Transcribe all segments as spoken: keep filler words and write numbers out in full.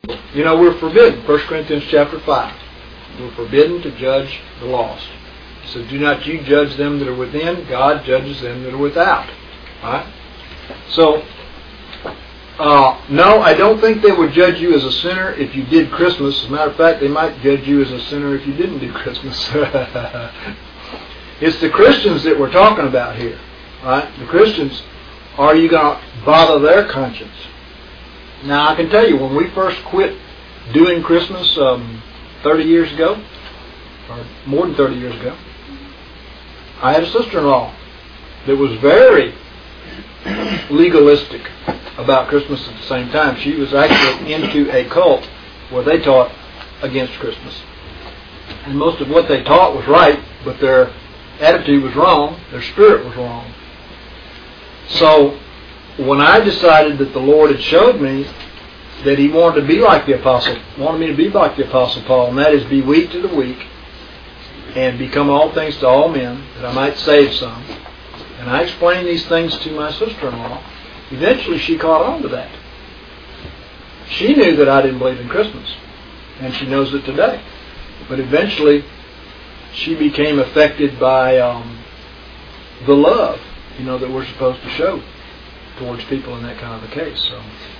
You know, we're forbidden. First Corinthians chapter five. We're forbidden to judge the lost. He says, do not you judge them that are within. God judges them that are without. All right? So, uh, no, I don't think they would judge you as a sinner if you did Christmas. As a matter of fact, they might judge you as a sinner if you didn't do Christmas. It's the Christians that we're talking about here. All right? The Christians, are you going to bother their conscience? Now, I can tell you, when we first quit doing Christmas um, thirty years ago, or more than thirty years ago, I had a sister-in-law that was very legalistic about Christmas at the same time. She was actually into a cult where they taught against Christmas. And most of what they taught was right, but their attitude was wrong, their spirit was wrong. So, when I decided that the Lord had showed me that He wanted to be like the Apostle, wanted me to be like the Apostle Paul, and that is be weak to the weak, and become all things to all men, that I might save some. And I explained these things to my sister-in-law. Eventually she caught on to that. She knew that I didn't believe in Christmas, and she knows it today. But eventually she became affected by um, the love, you know, that we're supposed to show towards people in that kind of a case. So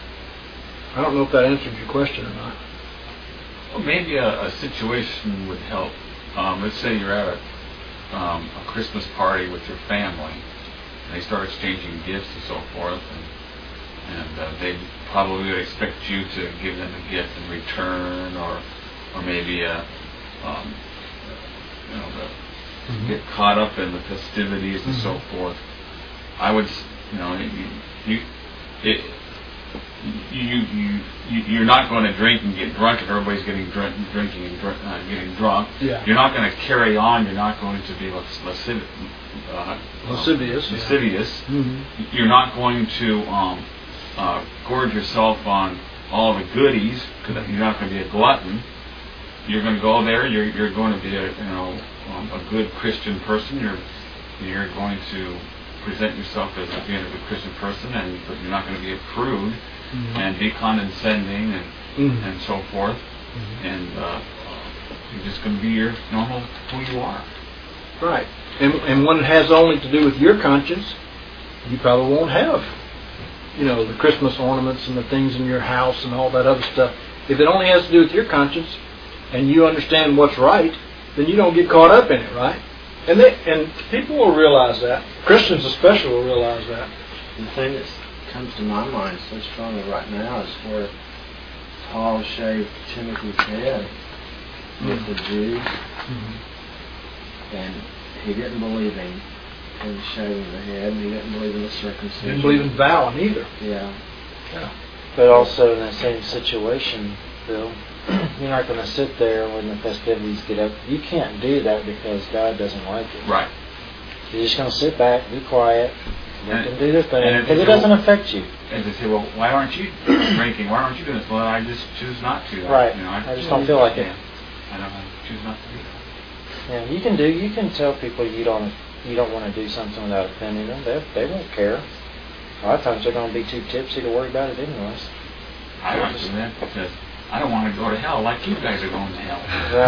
I don't know if that answered your question or not. Well, maybe a, a situation would help. Um, let's say you're at a, um, a Christmas party with your family, and they start exchanging gifts and so forth, and, and uh, they probably would expect you to give them a gift in return, or or maybe a, um, you know, the, mm-hmm. get caught up in the festivities and mm-hmm. so forth. I would, you know, you, you it. You, you, you, you're not going to drink and get drunk if everybody's getting drink, drinking and drink, uh, getting drunk. Yeah. You're not going to carry on. You're not going to be lasciv- uh, lascivious. lascivious. Yeah. Mm-hmm. You're not going to um, uh, gorge yourself on all the goodies, because you're not going to be a glutton. You're going to go there. You're, you're going to be a, you know, um, a good Christian person. You're, you're going to present yourself as being a good Christian person, and but you're not going to be a prude. Mm-hmm. And be condescending and mm-hmm. and so forth, mm-hmm. and uh, you're just going to be your normal who you are. Right. And and when it has only to do with your conscience, you probably won't have, you know, the Christmas ornaments and the things in your house and all that other stuff. If it only has to do with your conscience, and you understand what's right, then you don't get caught up in it, right? And they and people will realize that. Christians especially will realize that. The thing that's comes to my mind so strongly right now is where Paul shaved Timothy's head mm-hmm. with the Jews, mm-hmm. and he didn't believe in, in shaving the head, and he didn't believe in the circumcision. He didn't believe in vowing either. Yeah. Yeah. But also in that same situation, Bill, you're not going to sit there when the festivities get up. You can't do that because God doesn't like it. Right. You're just going to sit back, be quiet, let and, them do their thing, because it doesn't affect you. And they say, well, why aren't you drinking? Why aren't you doing this? Well, I just choose not to. Right. You know, I, I just don't feel like it. I don't I choose not to do that. Yeah, you can do. You can tell people you don't you don't want to do something without offending them. They they won't care. A lot of times they're going to be too tipsy to worry about it anyways. I don't do that because I don't want to go to hell like you guys are going to hell.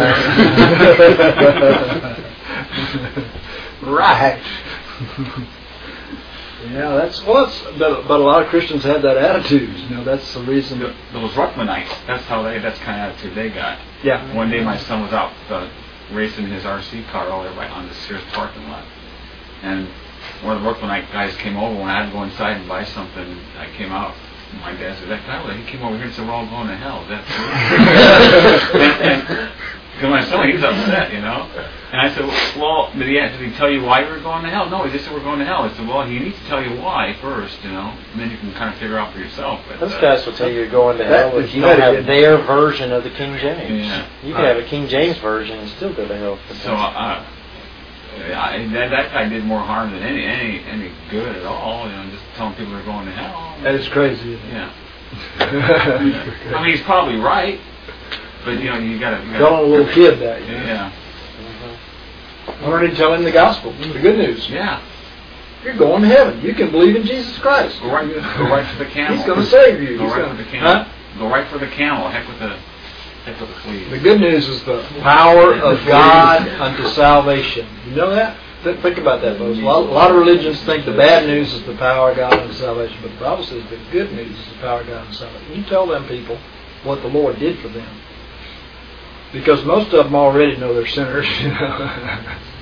Right. Right. Yeah, that's well. That's, but, but a lot of Christians have that attitude. You know, that's the reason. The, those Ruckmanites. That's how they. That's the kind of attitude they got. Yeah. One day, my son was out uh, racing his R C car all the way on the Sears parking lot, and one of the Ruckmanite guys came over when I had to go inside and buy something. I came out. My dad said, "That guy, well, he came over here and said we're all going to hell." That's and, and, because my son, he was upset, you know. And I said, well, did he, did he tell you why you were going to hell? No, he just said we're going to hell. I said, well, he needs to tell you why first, you know, and then you can kind of figure out for yourself. But, Those uh, guys will tell you you're going to hell if you don't have their version of the King James. Yeah. You can uh, have a King James version and still go to hell. So uh, I, that, that guy did more harm than any any any good at all, you know, just telling people they're going to hell. That is crazy, isn't it? Yeah. yeah. I mean, he's probably right. But you know, you gotta, you gotta tell a little kid that. You know? Yeah. Mm-hmm. Already tell him the gospel, the good news. Yeah. You're going to heaven. You can believe in Jesus Christ. Go right, go right to the camel. He's going to save you. Go He's right gonna, to the camel. Huh? go right for the camel. Heck with the heck with the fleas. The good news is the power of God unto salvation. You know that? Th- Think about that, folks. A lot, a lot of religions think the bad news is the power of God unto salvation, but the Bible says the good news is the power of God unto salvation. You tell them people what the Lord did for them, because most of them already know they're sinners. You know.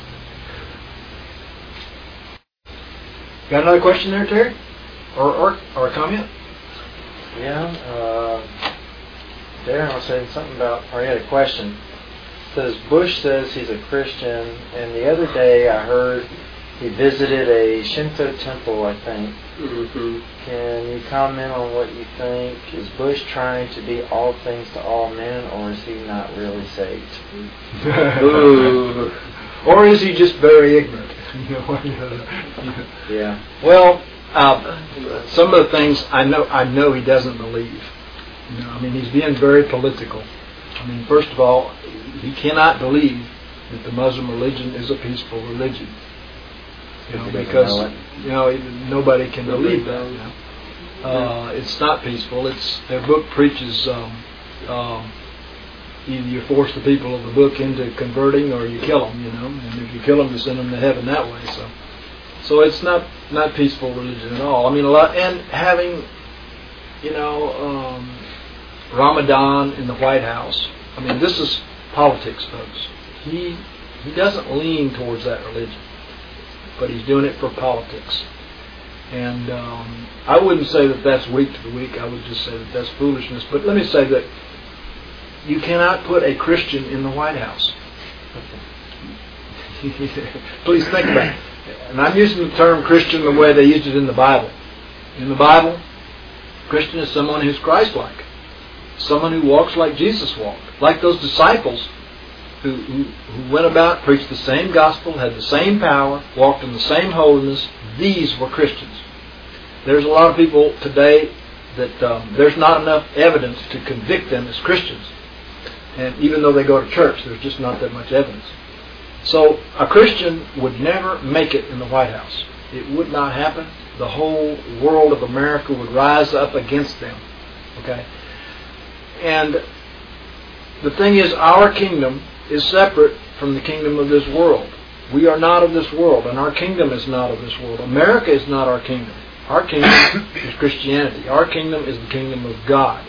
Got another question there, Terry, or or, or a comment? Yeah. Uh, Darren was saying something about, or he had a question. Says Bush says he's a Christian, and the other day I heard he visited a Shinto temple, I think. Mm-hmm. Can you comment on what you think? Is Bush trying to be all things to all men, or is he not really saved? Or is he just very ignorant? Yeah. Well, uh, some of the things I know, I know he doesn't believe. You know, I mean, he's being very political. I mean, first of all, he cannot believe that the Muslim religion is a peaceful religion. You know, because you know nobody can believe that. You know? uh, it's not peaceful. It's their book preaches um, um, either you force the people of the book into converting or you kill them. You know, and if you kill them, you send them to heaven that way. So, so it's not not peaceful religion at all. I mean, a lot and having you know um, Ramadan in the White House. I mean, this is politics, folks. He he doesn't lean towards that religion, but he's doing it for politics. And um, I wouldn't say that that's weak to the weak. I would just say that that's foolishness. But let me say that you cannot put a Christian in the White House. Please think about it. And I'm using the term Christian the way they used it in the Bible. In the Bible, Christian is someone who's Christ-like. Someone who walks like Jesus walked. Like those disciples who, who, who went about, preached the same gospel, had the same power, walked in the same holiness. These were Christians. There's a lot of people today that um, there's not enough evidence to convict them as Christians. And even though they go to church, there's just not that much evidence. So a Christian would never make it in the White House. It would not happen. The whole world of America would rise up against them. Okay? And the thing is, our kingdom is separate from the kingdom of this world. We are not of this world, and our kingdom is not of this world. America is not our kingdom. Our kingdom is Christianity. Our kingdom is the kingdom of God.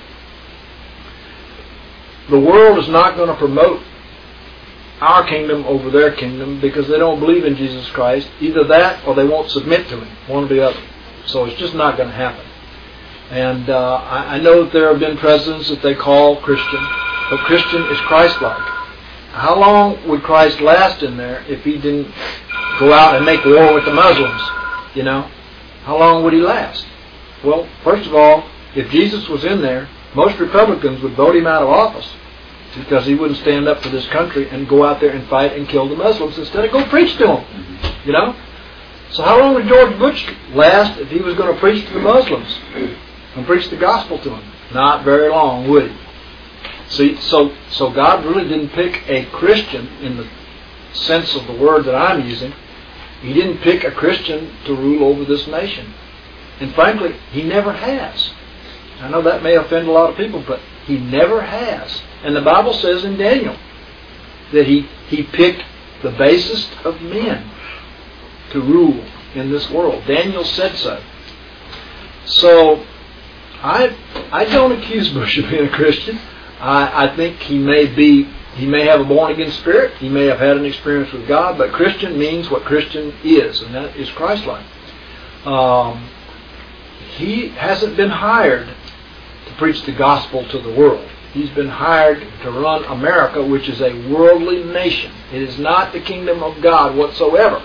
The world is not going to promote our kingdom over their kingdom because they don't believe in Jesus Christ. Either that or they won't submit to Him, one or the other. So it's just not going to happen. And uh, I, I know that there have been presidents that they call Christian, but Christian is Christ-like. How long would Christ last in there if He didn't go out and make war with the Muslims? You know? How long would He last? Well, first of all, if Jesus was in there, most Republicans would vote Him out of office because He wouldn't stand up for this country and go out there and fight and kill the Muslims instead of go preach to them. You know? So how long would George Bush last if he was going to preach to the Muslims and preach the gospel to them? Not very long, would he? See, so so God really didn't pick a Christian in the sense of the word that I'm using. He didn't pick a Christian to rule over this nation. And frankly, He never has. I know that may offend a lot of people, but He never has. And the Bible says in Daniel that He, he picked the basest of men to rule in this world. Daniel said so. So, I I don't accuse Bush of being a Christian. I, I think he may be, he may have a born-again spirit. He may have had an experience with God, but Christian means what Christian is, and that is Christ-like. Um, he hasn't been hired to preach the gospel to the world. He's been hired to run America, which is a worldly nation. It is not the kingdom of God whatsoever.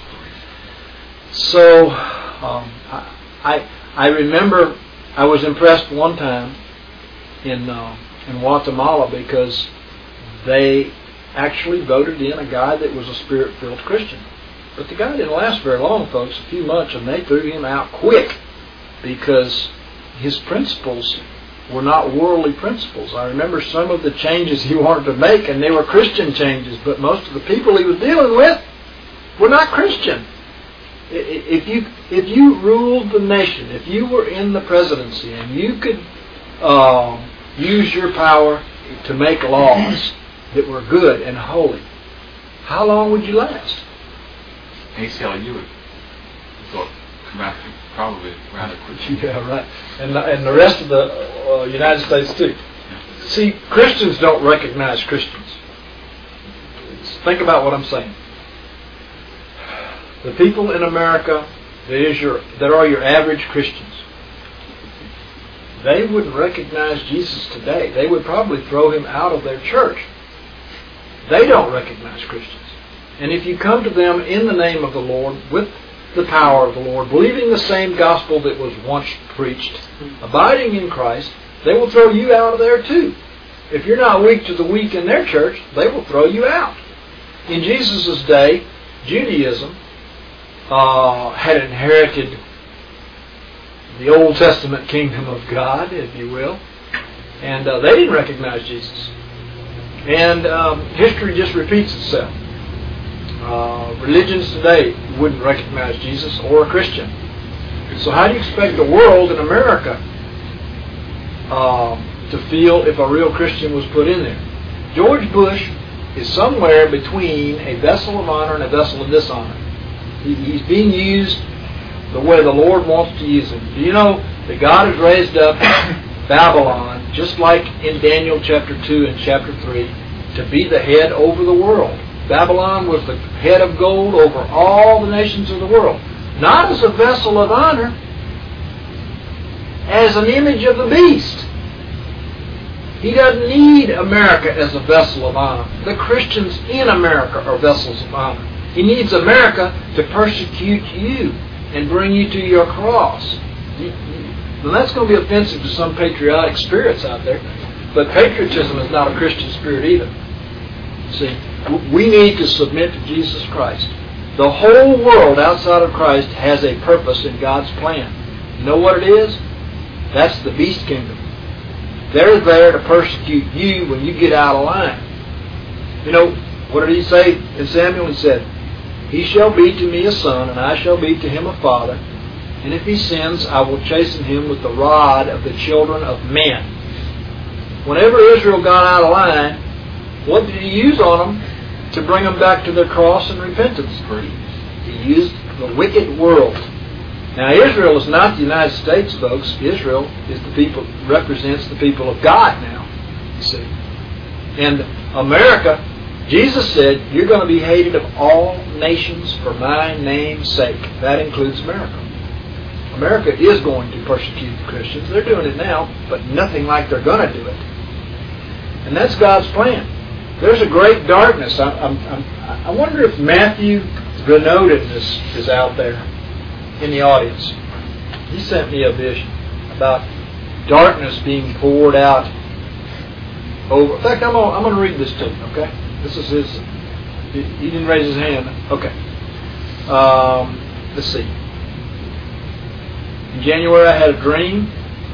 So, um, I, I I remember I was impressed one time in uh, in Guatemala because they actually voted in a guy that was a Spirit-filled Christian. But the guy didn't last very long, folks, a few months, and they threw him out quick because his principles were not worldly principles. I remember some of the changes he wanted to make, and they were Christian changes, but most of the people he was dealing with were not Christian. If you if you ruled the nation, if you were in the presidency, and you could uh, use your power to make laws that were good and holy, how long would you last? A C L U would go come after you probably rather quickly. Yeah, right. And the, and the rest of the uh, United States too. See, Christians don't recognize Christians. Think about what I'm saying. The people in America that is your that are your average Christians, they wouldn't recognize Jesus today. They would probably throw him out of their church. They don't recognize Christians. And if you come to them in the name of the Lord, with the power of the Lord, believing the same gospel that was once preached, abiding in Christ, they will throw you out of there too. If you're not weak to the weak in their church, they will throw you out. In Jesus' day, Judaism uh, had inherited the Old Testament kingdom of God, if you will, and uh, they didn't recognize Jesus. And um, history just repeats itself. Uh, religions today wouldn't recognize Jesus or a Christian. So how do you expect the world in America uh, to feel if a real Christian was put in there? George Bush is somewhere between a vessel of honor and a vessel of dishonor. He, he's being used the way the Lord wants to use him. Do you know that God has raised up Babylon, just like in Daniel chapter two and chapter three, to be the head over the world? Babylon was the head of gold over all the nations of the world. Not as a vessel of honor, as an image of the beast. He doesn't need America as a vessel of honor. The Christians in America are vessels of honor. He needs America to persecute you and bring you to your cross. Now that's going to be offensive to some patriotic spirits out there, but patriotism is not a Christian spirit either. See, we need to submit to Jesus Christ. The whole world outside of Christ has a purpose in God's plan. You know what it is? That's the beast kingdom. They're there to persecute you when you get out of line. You know, what did he say in Samuel? He said, "He shall be to me a son, and I shall be to him a father. And if he sins, I will chasten him with the rod of the children of men." Whenever Israel got out of line, what did he use on them to bring them back to their cross and repentance? He used the wicked world. Now, Israel is not the United States, folks. Israel is the people, represents the people of God now, you see. And America, Jesus said, you're going to be hated of all nations for my name's sake. That includes America. America is going to persecute the Christians. They're doing it now, but nothing like they're going to do it. And that's God's plan. There's a great darkness. I, I'm, I'm, I wonder if Matthew Granodin is, is out there in the audience. He sent me a vision about darkness being poured out over. In fact, I'm going I'm to read this to you, okay? This is his. He, he didn't raise his hand. Okay. Um, let's see. In January, I had a dream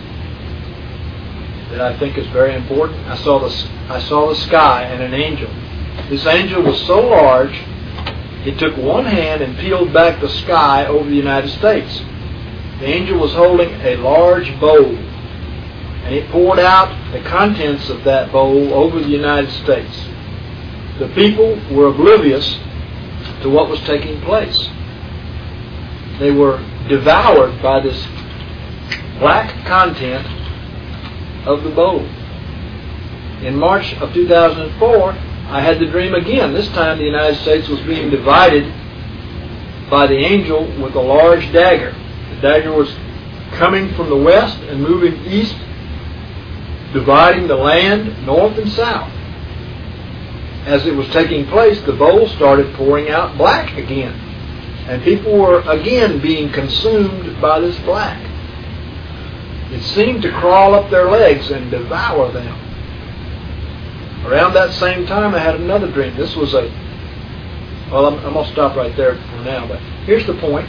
that I think is very important. I saw the I saw the sky and an angel. This angel was so large, he took one hand and peeled back the sky over the United States. The angel was holding a large bowl, and it poured out the contents of that bowl over the United States. The people were oblivious to what was taking place. They were devoured by this black content of the bowl. In March of two thousand four, I had the dream again. This time the United States was being divided by the angel with a large dagger. The dagger was coming from the west and moving east, dividing the land north and south. As it was taking place, the bowl started pouring out black again. And people were again being consumed by this black. It seemed to crawl up their legs and devour them. Around that same time, I had another dream. This was a... Well, I'm, I'm going to stop right there for now, but here's the point.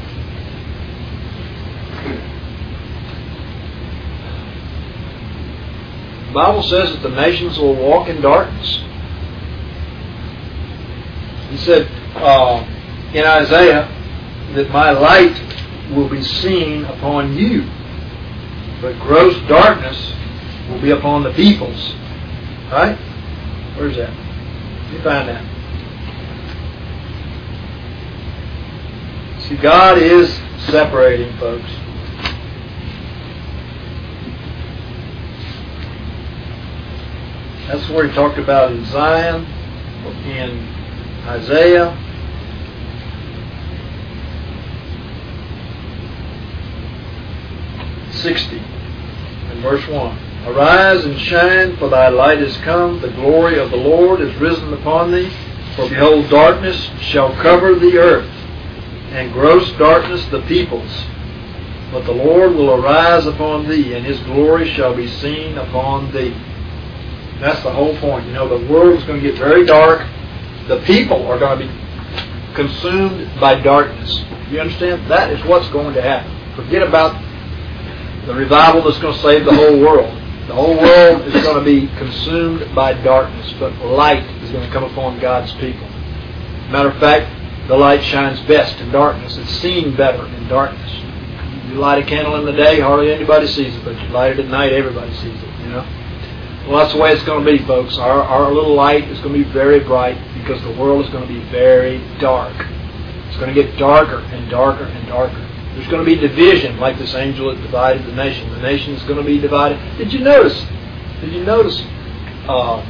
The Bible says that the nations will walk in darkness. He said uh, in Isaiah that my light will be seen upon you, but gross darkness will be upon the peoples. Right? Where's that? Let me find that. See, God is separating, folks. That's where he talked about in Zion, in Isaiah. sixty, and verse one. Arise and shine, for thy light is come, the glory of the Lord is risen upon thee. For behold, darkness shall cover the earth, and gross darkness the peoples. But the Lord will arise upon thee, and his glory shall be seen upon thee. That's the whole point. You know, the world is going to get very dark. The people are going to be consumed by darkness. You understand? That is what's going to happen. Forget about the revival that's going to save the whole world. The whole world is going to be consumed by darkness, but light is going to come upon God's people. Matter of fact, the light shines best in darkness. It's seen better in darkness. You light a candle in the day, hardly anybody sees it, but you light it at night, everybody sees it, you know. Well, that's the way it's going to be, folks. Our, our little light is going to be very bright because the world is going to be very dark. It's going to get darker and darker and darker. There's going to be division, like this angel that divided the nation. The nation is going to be divided. Did you notice? Did you notice uh,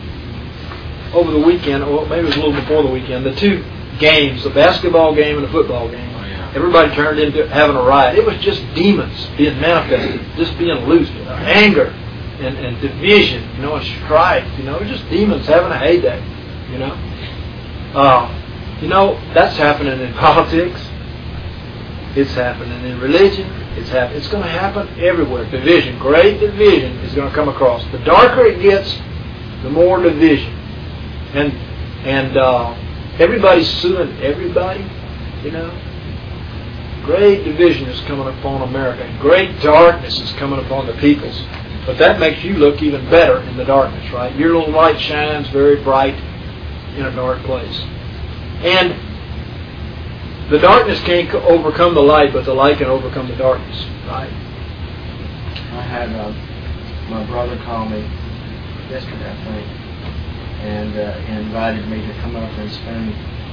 over the weekend, or maybe it was a little before the weekend, the two games, the basketball game and the football game, oh, yeah. everybody turned into having a riot. It was just demons being manifested, just being loose, uh, anger and, and division, you know, and strife. You know, it was just demons having a heyday. You know, uh, you know that's happening in politics. It's happening in religion. It's happen- It's going to happen everywhere. Division, great division is going to come across. The darker it gets, the more division. And and uh, everybody's suing everybody, you know. Great division is coming upon America. And great darkness is coming upon the peoples. But that makes you look even better in the darkness, right? Your little light shines very bright in a dark place. And the darkness can't overcome the light, but the light can overcome the darkness, right? I had uh, my brother call me yesterday, I think, and uh, he invited me to come up and spend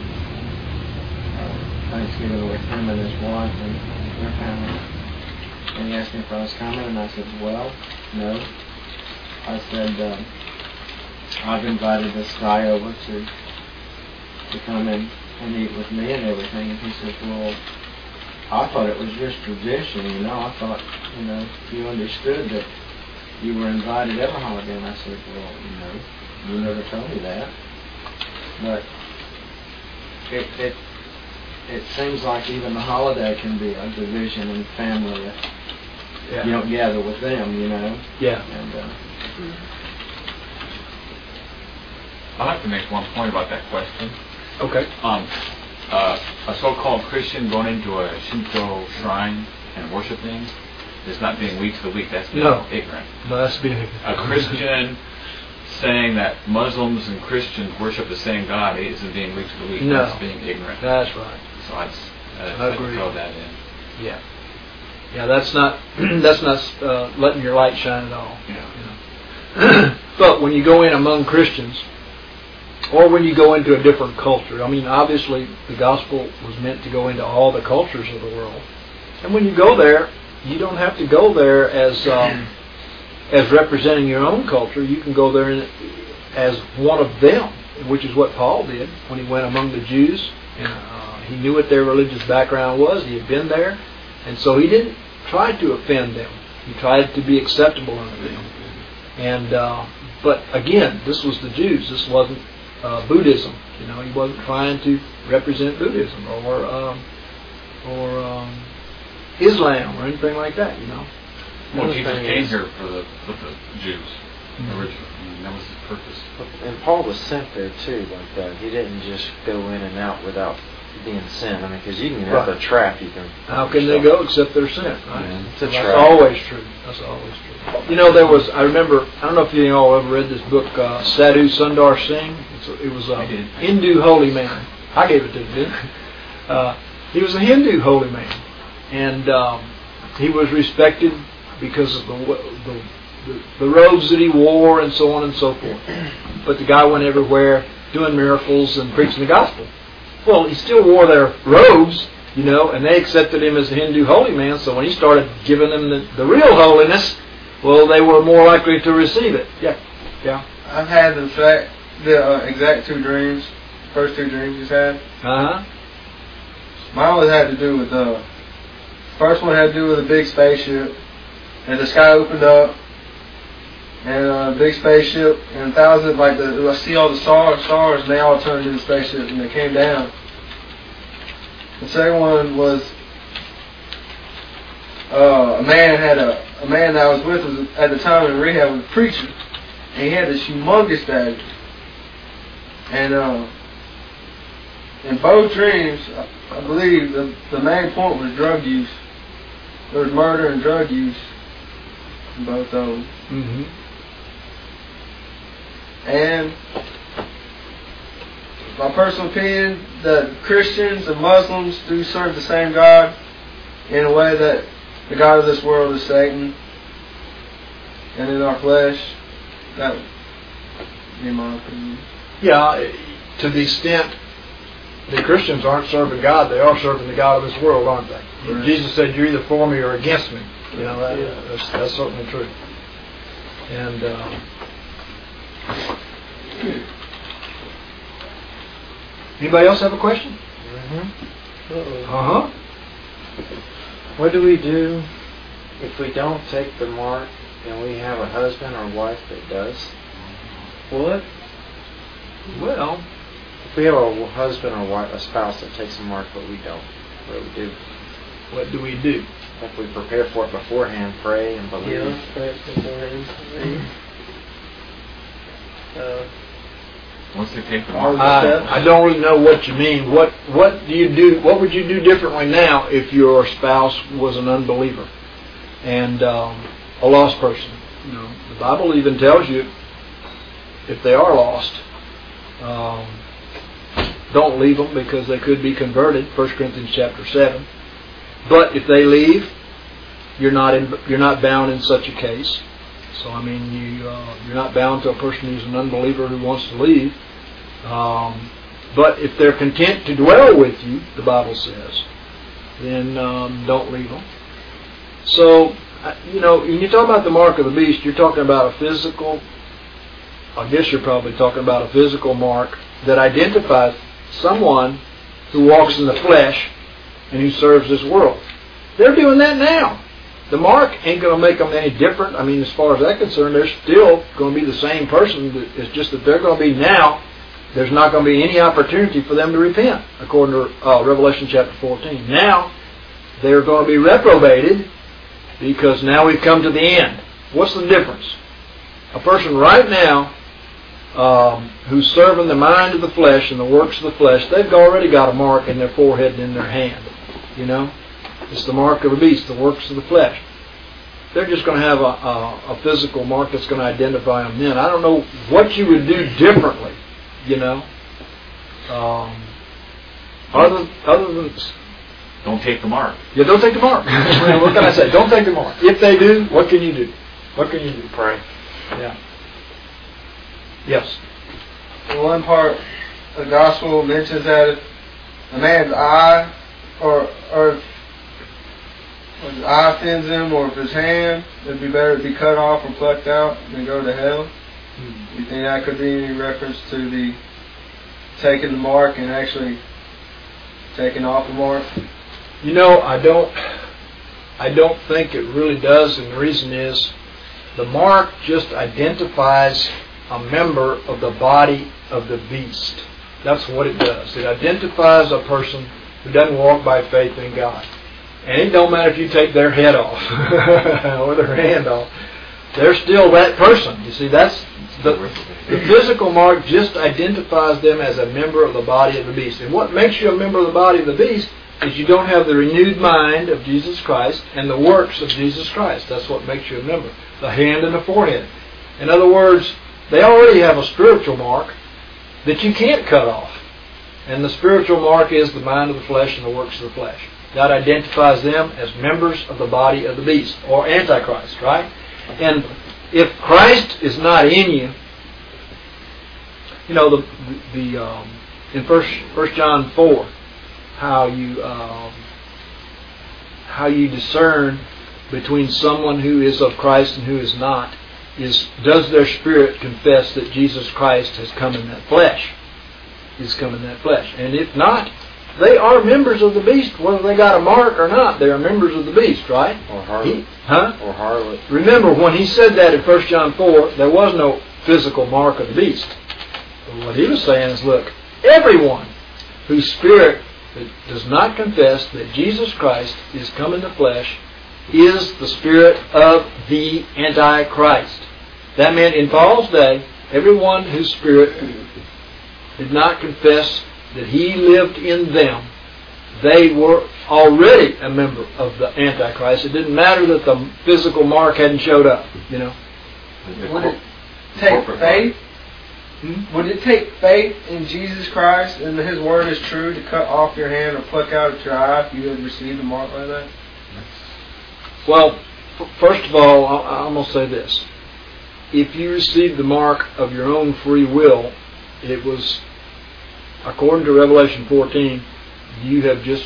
uh, Thanksgiving with him and his wife and their family. And he asked me if I was coming, and I said, well, no. I said, uh, I've invited this guy over to to come in and eat with me and everything. And he said, well, I thought it was just tradition, you know. I thought, you know, you understood that you were invited every holiday. And I said, well, you know, you never told me that. But it it it seems like even the holiday can be a division in family if Yeah. you don't gather with them, you know. Yeah. And uh, I'd like to make one point about that question. Okay. Um, uh, a so-called Christian going into a Shinto shrine and worshiping is not being weak to the weak. That's being No. ignorant. No, that's being A Christian saying that Muslims and Christians worship the same God isn't being weak to the weak. No. That's being ignorant. That's right. So I'd, I'd I like to agree. throw that in. Yeah. Yeah, that's not that's not uh, letting your light shine at all. Yeah. You know? But when you go in among Christians, or when you go into a different culture, I mean, obviously the gospel was meant to go into all the cultures of the world. And when you go there, you don't have to go there as um, as representing your own culture. You can go there in, as one of them, which is what Paul did when he went among the Jews. And uh, he knew what their religious background was. He had been there. And so he didn't try to offend them. He tried to be acceptable unto them. And uh, but again, this was the Jews. This wasn't uh, Buddhism. You know, he wasn't trying to represent Buddhism or um, or um, Islam or anything like that. You know. Well, Another Jesus thing came is- here for the, for the Jews Mhm. originally. I mean, that was his purpose. And Paul was sent there too, like that. He didn't just go in and out without being sent. I mean, because you can have Right. a trap. You can. How can they go except they're sent? Right? Yeah, it's a That's trap. always true. That's always true. You know, there was. I remember. I don't know if you all ever read this book, uh, Sadhu Sundar Singh. It's a, it was a I did. Hindu holy man. I gave it to you. Didn't I? Uh, he was a Hindu holy man, and um, he was respected because of the w- the the, the robes that he wore and so on and so forth. But the guy went everywhere doing miracles and preaching the gospel. Well, he still wore their robes, you know, and they accepted him as a Hindu holy man, so when he started giving them the, the real holiness, well, they were more likely to receive it. Yeah. Yeah. I've had the fact, the uh, exact two dreams, first two dreams he's had. Uh-huh. Mine always had to do with, uh, first one had to do with a big spaceship, and the sky opened up, and a big spaceship, and thousands, like, the, I see all the stars, stars, and they all turned into spaceships, and they came down. The second one was, uh, a man had a, a man that I was with was at the time in rehab was a preacher, and he had this humongous statue. And, uh, in both dreams, I, I believe the, the main point was drug use. There was murder and drug use in both of them. Mm-hmm. And my personal opinion, that Christians and Muslims do serve the same God in a way that the God of this world is Satan, and in our flesh. That would be my opinion. Yeah, to the extent the Christians aren't serving God, they are serving the God of this world, aren't they? Right. Jesus said, "You're either for me or against me." You know, that, yeah. that's, that's certainly true. And uh, anybody else have a question? Mm-hmm. Uh huh. What do we do if we don't take the mark and we have a husband or wife that does? What? Well, if we have a husband or wife, a spouse that takes the mark but we don't, what do we do? What do we do? If we prepare for it beforehand, pray and believe. Yeah, pray beforehand. Uh, Once they take the mark, I, I don't really know what you mean. What what do you do? What would you do differently now if your spouse was an unbeliever and um, a lost person? You know, the Bible even tells you if they are lost, um, don't leave them because they could be converted. First Corinthians chapter seven. But if they leave, you're not in, you're not bound in such a case. So I mean, you uh, you're not bound to a person who's an unbeliever who wants to leave. Um, but if they're content to dwell with you, the Bible says, then um, don't leave them. So you know, when you talk about the mark of the beast, you're talking about a physical. I guess you're probably talking about a physical mark that identifies someone who walks in the flesh and who serves this world. They're doing that now. The mark ain't going to make them any different. I mean, as far as that's concerned, they're still going to be the same person. It's just that they're going to be now, there's not going to be any opportunity for them to repent, according to uh, Revelation chapter fourteen. Now, they're going to be reprobated because now we've come to the end. What's the difference? A person right now um, who's serving the mind of the flesh and the works of the flesh, they've already got a mark in their forehead and in their hand. You know? It's the mark of a beast, the works of the flesh. They're just going to have a, a, a physical mark that's going to identify them then. I don't know what you would do differently, you know. Um, other, other than... Don't take the mark. Yeah, don't take the mark. What can I say? Don't take the mark. If they do, what can you do? What can you do? Pray. Yeah. Yes. In one part, the gospel mentions that if a man's eye, or or if his eye offends him, or if his hand, it'd be better to be cut off or plucked out than go to hell. Mm-hmm. You think that could be any reference to the taking the mark and actually taking off the mark? You know, I don't. I don't think it really does, and the reason is, the mark just identifies a member of the body of the beast. That's what it does. It identifies a person who doesn't walk by faith in God. And it don't matter if you take their head off or their hand off. They're still that person. You see, that's the, the physical mark just identifies them as a member of the body of the beast. And what makes you a member of the body of the beast is you don't have the renewed mind of Jesus Christ and the works of Jesus Christ. That's what makes you a member. The hand and the forehead. In other words, they already have a spiritual mark that you can't cut off. And the spiritual mark is the mind of the flesh and the works of the flesh. God identifies them as members of the body of the beast, or Antichrist, right? And if Christ is not in you, you know, the the um, in First First John four, how you um, how you discern between someone who is of Christ and who is not is, does their spirit confess that Jesus Christ has come in that flesh? He's come in that flesh, and if not, they are members of the beast, whether they got a mark or not. They are members of the beast, right? Or harlot. He, huh? Or harlot. Remember, when he said that in First John four, there was no physical mark of the beast. But what he was saying is, look, everyone whose spirit does not confess that Jesus Christ is come in the flesh is the spirit of the Antichrist. That meant in Paul's day, everyone whose spirit did not confess that he lived in them, they were already a member of the Antichrist. It didn't matter that the physical mark hadn't showed up, you know. Would it take faith? Hmm? Would it take faith in Jesus Christ and His Word is true to cut off your hand or pluck out your eye if you had received a mark like that? Well, first of all, I'm going to say this. If you received the mark of your own free will, it was, according to Revelation fourteen, you have just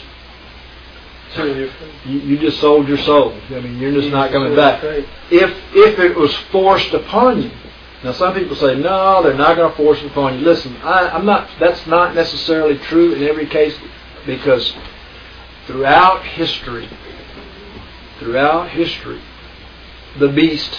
you, you just sold your soul. I mean, you're just not coming back. If if it was forced upon you, now some people say no, they're not going to force it upon you. Listen, I, I'm not. That's not necessarily true in every case, because throughout history, throughout history, the beast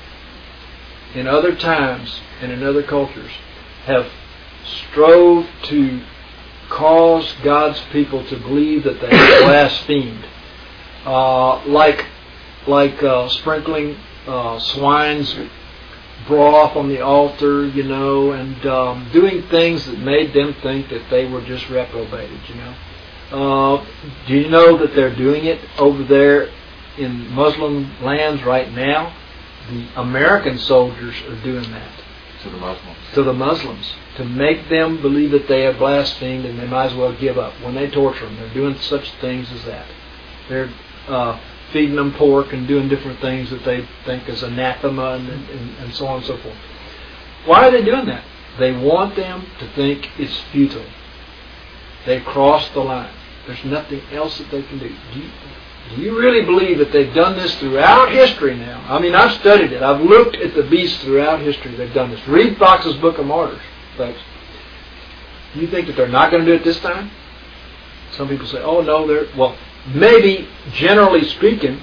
in other times and in other cultures have strove to cause God's people to believe that they have blasphemed, uh, like like uh, sprinkling uh, swine's broth on the altar, you know, and um, doing things that made them think that they were just reprobated, you know. Uh, do you know that they're doing it over there in Muslim lands right now? The American soldiers are doing that. To the Muslims. To the Muslims. To make them believe that they have blasphemed and they might as well give up. When they torture them, they're doing such things as that. They're uh, feeding them pork and doing different things that they think is anathema and, and, and so on and so forth. Why are they doing that? They want them to think it's futile. They've crossed the line. There's nothing else that they can do. Do you, do you really believe that they've done this throughout history now? I mean, I've studied it. I've looked at the beasts throughout history. They've done this. Read Fox's Book of Martyrs, folks. Do you think that they're not going to do it this time? Some people say, oh, no, they're... Well, maybe, generally speaking,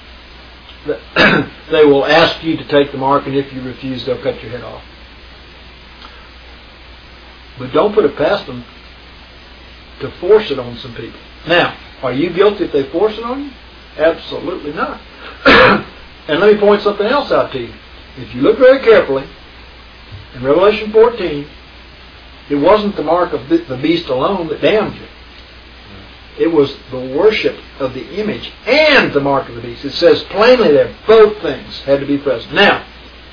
they will ask you to take the mark, and if you refuse, they'll cut your head off. But don't put it past them to force it on some people. Now, are you guilty if they force it on you? Absolutely not. And let me point something else out to you. If you look very carefully, in Revelation fourteen, it wasn't the mark of the beast alone that damned you. It was the worship of the image and the mark of the beast. It says plainly there, both things had to be present. Now,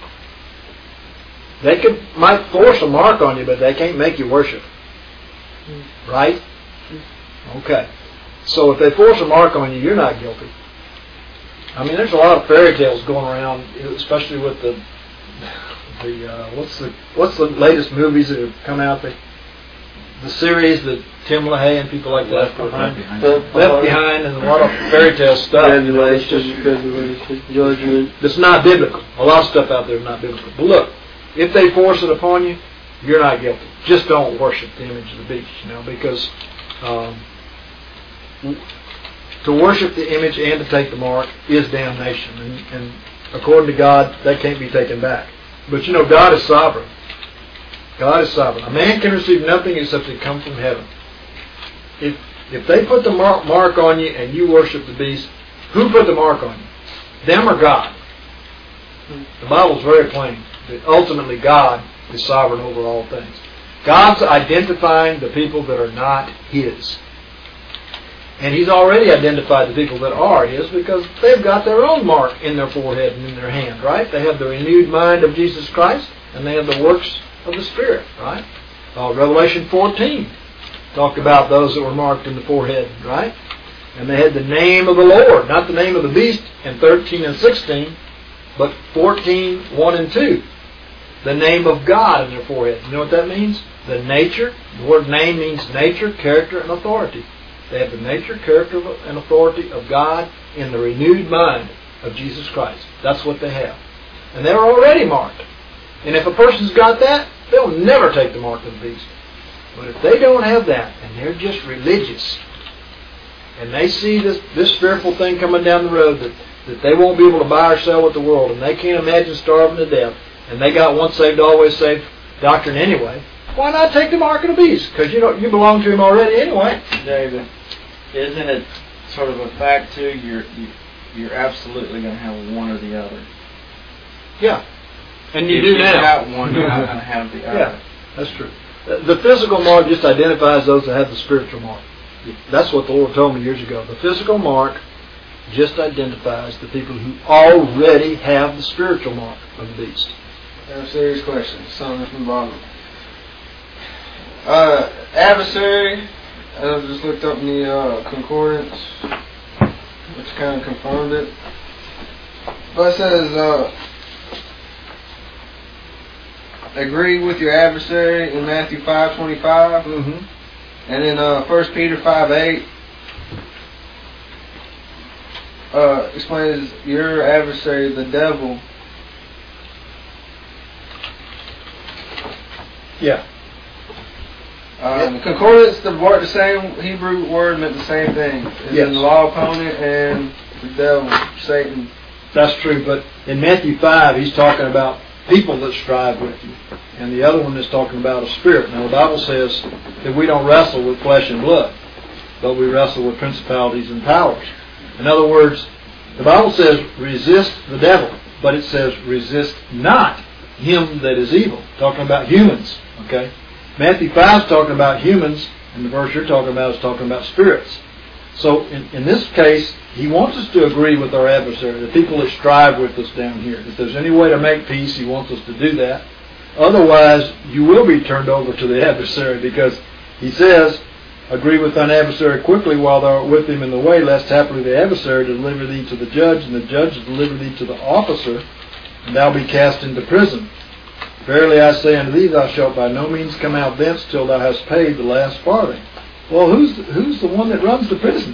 they could might force a mark on you, but they can't make you worship. Right? Okay. So if they force a mark on you, you're not guilty. I mean, there's a lot of fairy tales going around, especially with the the uh, what's the what's the latest movies that have come out? The the series that Tim LaHaye and people like that Left behind, Behind. Left, Left Behind, and a lot of fairy tale stuff. Tribulation, tribulation, judgment. It's not biblical. A lot of stuff out there is not biblical. But look, if they force it upon you, you're not guilty. Just don't worship the image of the beast, you know, because um, to worship the image and to take the mark is damnation, and, and according to God, that can't be taken back. But you know, God is sovereign. God is sovereign. A man can receive nothing except it come from heaven. If if they put the mark, mark on you and you worship the beast, who put the mark on you? Them or God? The Bible's very plain that ultimately God is sovereign over all things. God's identifying the people that are not His. And He's already identified the people that are His because they've got their own mark in their forehead and in their hand, right? They have the renewed mind of Jesus Christ and they have the works of the Spirit, right? Uh, Revelation fourteen talked about those that were marked in the forehead, right? And they had the name of the Lord, not the name of the beast. And thirteen and sixteen but fourteen, one and two. The name of God in their forehead. You know what that means? The nature. The word name means nature, character, and authority. They have the nature, character, and authority of God in the renewed mind of Jesus Christ. That's what they have. And they're already marked. And if a person's got that, they'll never take the mark of the beast. But if they don't have that, and they're just religious, and they see this, this fearful thing coming down the road that, that they won't be able to buy or sell with the world, and they can't imagine starving to death, and they got once saved, always saved doctrine anyway, why not take the mark of the beast? Because you know you belong to him already anyway. David, isn't it sort of a fact too? You're you, you're absolutely going to have one or the other. Yeah, and you if do you've now. got one, you're not going to have the other. Yeah, that's true. The physical mark just identifies those that have the spiritual mark. That's what the Lord told me years ago. The physical mark just identifies the people who already have the spiritual mark of the beast. I have a serious question. Something from the bottom. Uh, adversary, I just looked up in the uh, concordance, which kind of confirmed it. But it says, uh, agree with your adversary in Matthew five twenty-five. Mm-hmm. And in uh, First Peter five eight, uh, explains your adversary, the devil. Yeah. Uh, the concordance, the word, the same Hebrew word meant the same thing. It's Yes. in the law opponent and the devil, Satan. That's true, but in Matthew five, he's talking about people that strive with you. And the other one is talking about a spirit. Now, the Bible says that we don't wrestle with flesh and blood, but we wrestle with principalities and powers. In other words, the Bible says resist the devil, but it says resist not him that is evil. Talking about humans, okay? Matthew five is talking about humans, and the verse you're talking about is talking about spirits. So in, in this case, he wants us to agree with our adversary, the people that strive with us down here. If there's any way to make peace, he wants us to do that. Otherwise, you will be turned over to the adversary, because he says, agree with thine adversary quickly while thou art with him in the way, lest haply the adversary deliver thee to the judge, and the judge deliver thee to the officer, and thou be cast into prison. Verily I say unto thee, thou shalt by no means come out thence till thou hast paid the last farthing. Well, who's who's the one that runs the prison?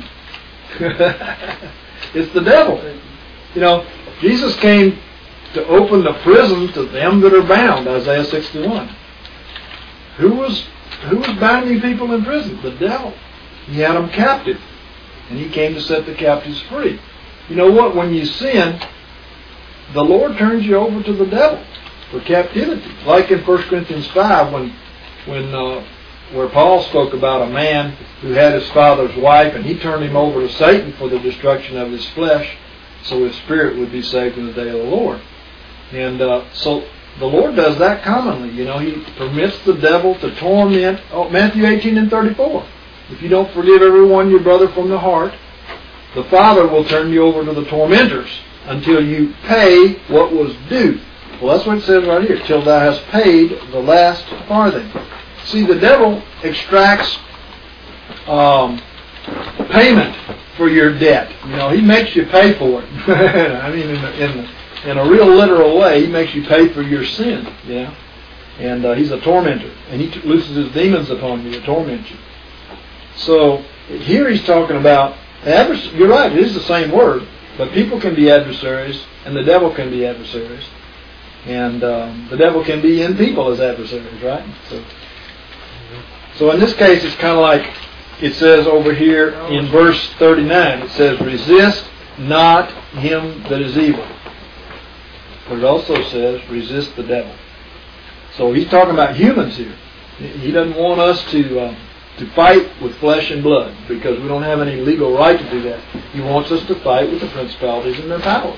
It's the devil. You know, Jesus came to open the prison to them that are bound, Isaiah sixty-one. Who was who was binding people in prison? The devil. He had them captive, and he came to set the captives free. You know what? When you sin, the Lord turns you over to the devil for captivity. Like in First Corinthians five, when when uh, where Paul spoke about a man who had his father's wife, and he turned him over to Satan for the destruction of his flesh, so his spirit would be saved in the day of the Lord. And uh, so the Lord does that commonly. You know, He permits the devil to torment. Oh, Matthew eighteen and thirty-four. If you don't forgive every one your brother from the heart, the Father will turn you over to the tormentors until you pay what was due. Well, that's what it says right here. Till thou hast paid the last farthing. See, the devil extracts um, payment for your debt. You know, he makes you pay for it. I mean, in the, in, the, in a real literal way, he makes you pay for your sin. You know, and uh, he's a tormentor, and he t- looses his demons upon you to torment you. So here he's talking about advers- You're right; it is the same word, but people can be adversaries, and the devil can be adversaries, and um, the devil can be in people as adversaries, right? So. So in this case, it's kind of like it says over here in verse thirty-nine. It says, resist not him that is evil. But it also says, resist the devil. So he's talking about humans here. He doesn't want us to um, to fight with flesh and blood, because we don't have any legal right to do that. He wants us to fight with the principalities and their powers.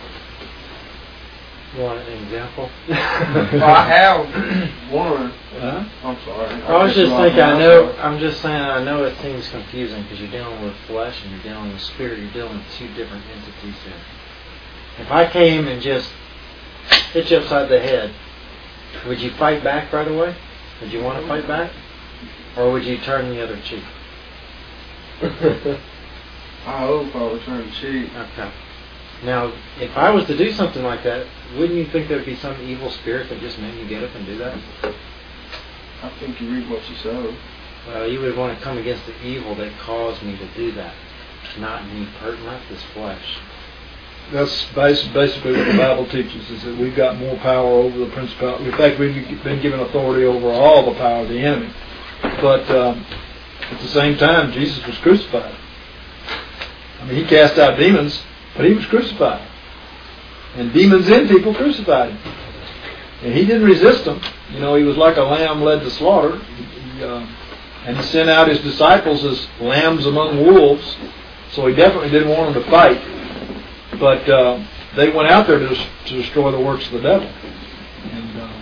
You want an example? Well, I have one. Huh? I'm sorry. I was just thinking, I know, I'm just saying, I know it seems confusing because you're dealing with flesh and you're dealing with spirit. You're dealing with two different entities here. If I came and just hit you upside the head, would you fight back right away? Would you want to fight back? Or would you turn the other cheek? I hope I would turn the cheek. Okay. Now, if I was to do something like that, wouldn't you think there would be some evil spirit that just made me get up and do that? I think you reap what you sow. Well, you would want to come against the evil that caused me to do that, not me, per- not this flesh. That's bas- basically what the Bible teaches, is that we've got more power over the principality. In fact, we've been given authority over all the power of the enemy. But um, at the same time, Jesus was crucified. I mean, he cast out demons, but he was crucified. And demons in people crucified him. And he didn't resist them. You know, he was like a lamb led to slaughter. He, uh, and he sent out his disciples as lambs among wolves. So he definitely didn't want them to fight. But uh, they went out there to, to destroy the works of the devil. And, uh,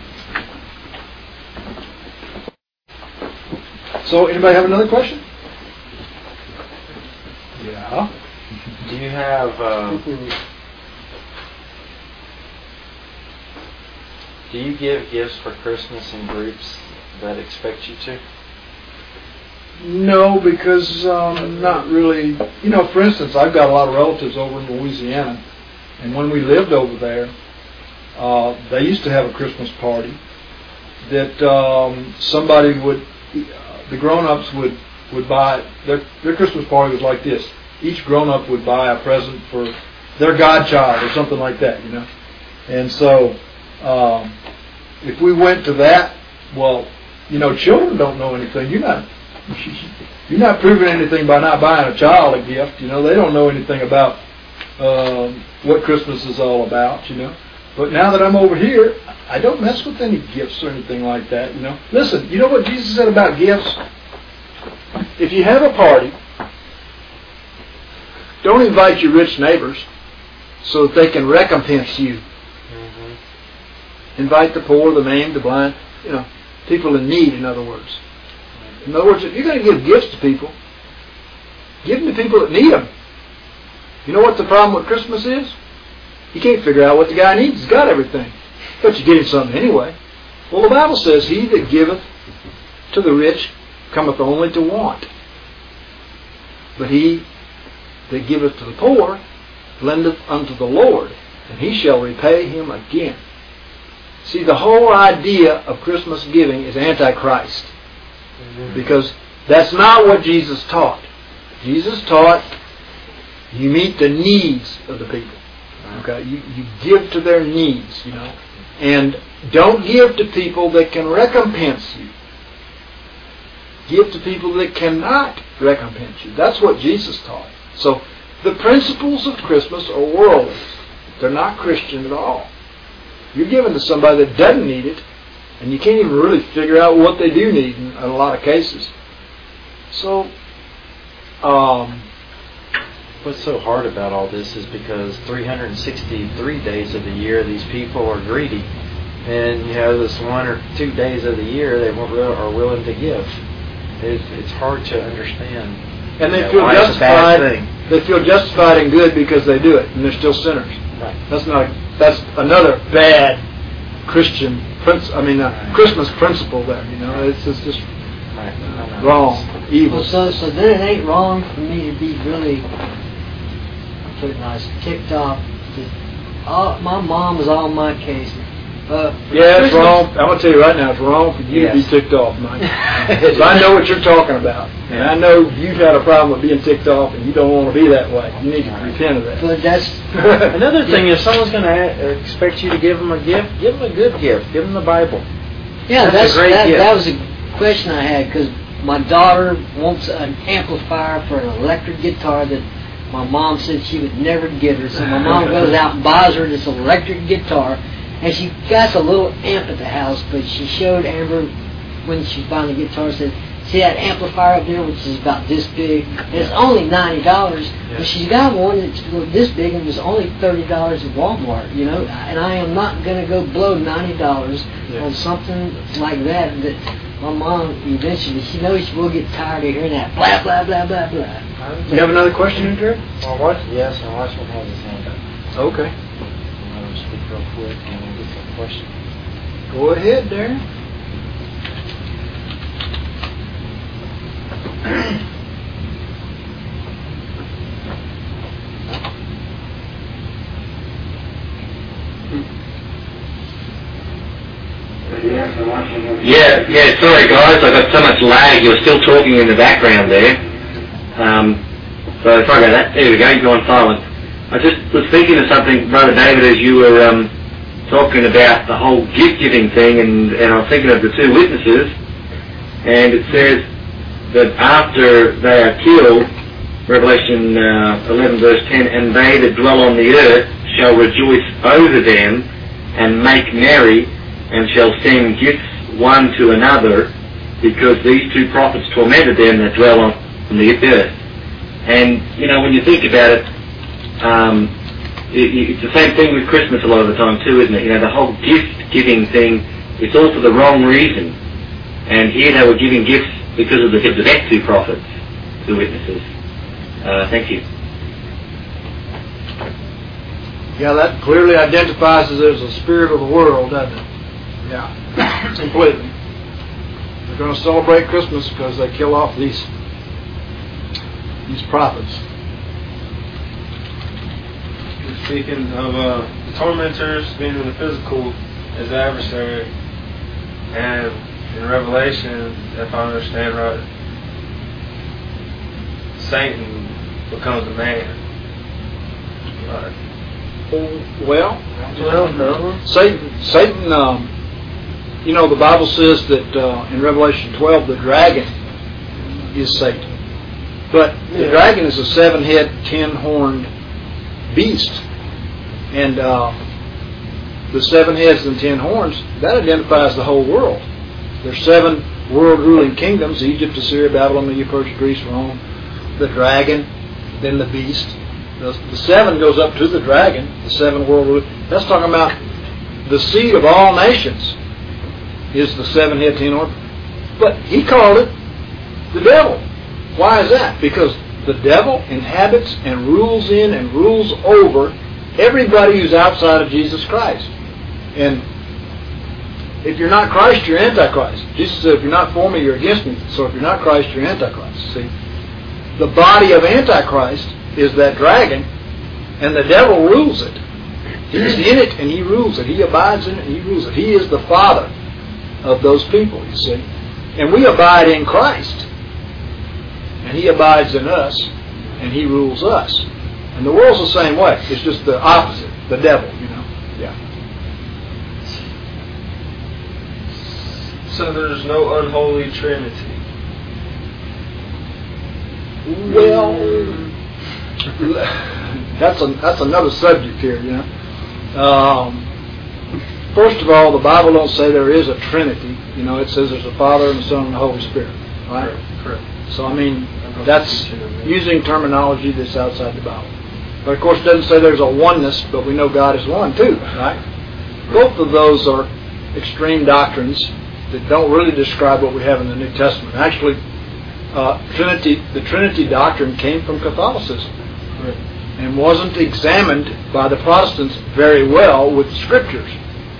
so, anybody have another question? Yeah. Do you have... Uh, do you give gifts for Christmas in groups that expect you to? No, because um, not really. You know, for instance, I've got a lot of relatives over in Louisiana, and when we lived over there, uh, they used to have a Christmas party that um, somebody would, uh, the grown-ups would, would buy, their, their Christmas party was like this. Each grown-up would buy a present for their godchild or something like that, you know. And so, um, if we went to that, well, you know, children don't know anything. You're not... You're not proving anything by not buying a child a gift. You know, they don't know anything about um, what Christmas is all about, you know. But now that I'm over here, I don't mess with any gifts or anything like that, you know. Listen, you know what Jesus said about gifts? If you have a party, don't invite your rich neighbors so that they can recompense you. Mm-hmm. Invite the poor, the maimed, the blind, you know, people in need, in other words. In other words, if you're going to give gifts to people, give them to people that need them. You know what the problem with Christmas is? You can't figure out what the guy needs. He's got everything. But you give him something anyway. Well, the Bible says, he that giveth to the rich cometh only to want. But he that giveth to the poor lendeth unto the Lord, and he shall repay him again. See, the whole idea of Christmas giving is Antichrist. Because that's not what Jesus taught. Jesus taught you meet the needs of the people. Okay, you, you give to their needs, you know, and don't give to people that can recompense you. Give to people that cannot recompense you. That's what Jesus taught. So the principles of Christmas are worldly. They're not Christian at all. You're giving to somebody that doesn't need it, and you can't even really figure out what they do need in, in a lot of cases. So, um, what's so hard about all this is because three hundred sixty-three days of the year these people are greedy, and you have this one or two days of the year they are willing to give. It, it's hard to understand. And they you know, feel why it's a bad justified. thing. They feel justified and good because they do it, and they're still sinners. Right. That's not. That's another bad Christian. I mean, uh, right. Christmas principle there. You know, it's, it's just right. uh, wrong, evil. Well, so, so then it ain't wrong for me to be really, put it nice, ticked off. All, my mom was on my case. Uh, yeah, it's wrong. I'm going to tell you right now, it's wrong for you yes. to be ticked off, Mike. Because I know what you're talking about. And I know you've had a problem with being ticked off, and you don't want to be that way. You need to repent of that. But that's another thing. If someone's going to expect you to give them a gift, give them a good gift. Give them the Bible. Yeah, that's, that's a great that, gift. That was a question I had, because my daughter wants an amplifier for an electric guitar that my mom said she would never get her. So my mom goes out and buys her this electric guitar. And she got a little amp at the house, but she showed Amber when she found the guitar, said, see that amplifier up there, which is about this big? And it's only ninety dollars. Yeah. But she's got one that's this big and was only thirty dollars at Walmart, you know. And I am not going to go blow ninety dollars yeah. on something like that that my mom eventually, she knows she will get tired of hearing that blah, blah, blah, blah, blah. You have another question, Andrew? Well, what? Yes, my watchman has his hand up. Okay. I'm going to speak real quick and we'll get to the question. Go ahead, Darren. Yeah, yeah, sorry guys, I got so much lag, you were still talking in the background there. Um, so sorry about that. There we go, you've gone silent. I just was thinking of something, Brother David, as you were um, talking about the whole gift-giving thing, and, and I was thinking of the two witnesses, and it says that after they are killed, Revelation uh, eleven verse ten, and they that dwell on the earth shall rejoice over them and make merry, and shall send gifts one to another, because these two prophets tormented them that dwell on the earth. And, you know, when you think about it, um, it, it's the same thing with Christmas a lot of the time too, isn't it? You know, the whole gift-giving thing, it's all for the wrong reason. And here they were giving gifts because of the gifts of these two prophets, the witnesses. Uh, thank you. Yeah, that clearly identifies as there's a spirit of the world, doesn't it? Yeah, completely. They're going to celebrate Christmas because they kill off these these prophets. Speaking of uh, the tormentors being in the physical as adversary, and in Revelation, if I understand right, Satan becomes a man. Right. Well, Well, no. Satan, Satan, um, you know, the Bible says that uh, in Revelation twelve, the dragon is Satan. But the Yeah. dragon is a seven-head, ten-horned beast. And uh, the seven heads and ten horns, that identifies the whole world. There's seven world-ruling kingdoms: Egypt, Assyria, Babylon, Media, Persia, Greece, Rome, the dragon, then the beast. The, the seven goes up to the dragon, the seven world rulers. That's talking about the seed of all nations is the seven-head, ten horns. But he called it the devil. Why is that? Because the devil inhabits and rules in and rules over everybody who's outside of Jesus Christ. And if you're not Christ, you're Antichrist. Jesus said, if you're not for me, you're against me. So if you're not Christ, you're Antichrist. See? The body of Antichrist is that dragon, and the devil rules it. He's in it and he rules it. He abides in it and he rules it. He is the father of those people, you see. And we abide in Christ. And he abides in us, and he rules us. And the world's the same way. It's just the opposite, the devil, you know. Yeah. So there's no unholy trinity. Well, that's a, that's another subject here, you know. Um, first of all, the Bible don't say there is a trinity. You know, it says there's a Father and a Son and a Holy Spirit, right? Correct. Correct. So, I mean, that's using terminology that's outside the Bible. But, of course, it doesn't say there's a oneness, but we know God is one, too, right? Both of those are extreme doctrines that don't really describe what we have in the New Testament. Actually, uh, Trinity, the Trinity doctrine came from Catholicism and wasn't examined by the Protestants very well with the Scriptures.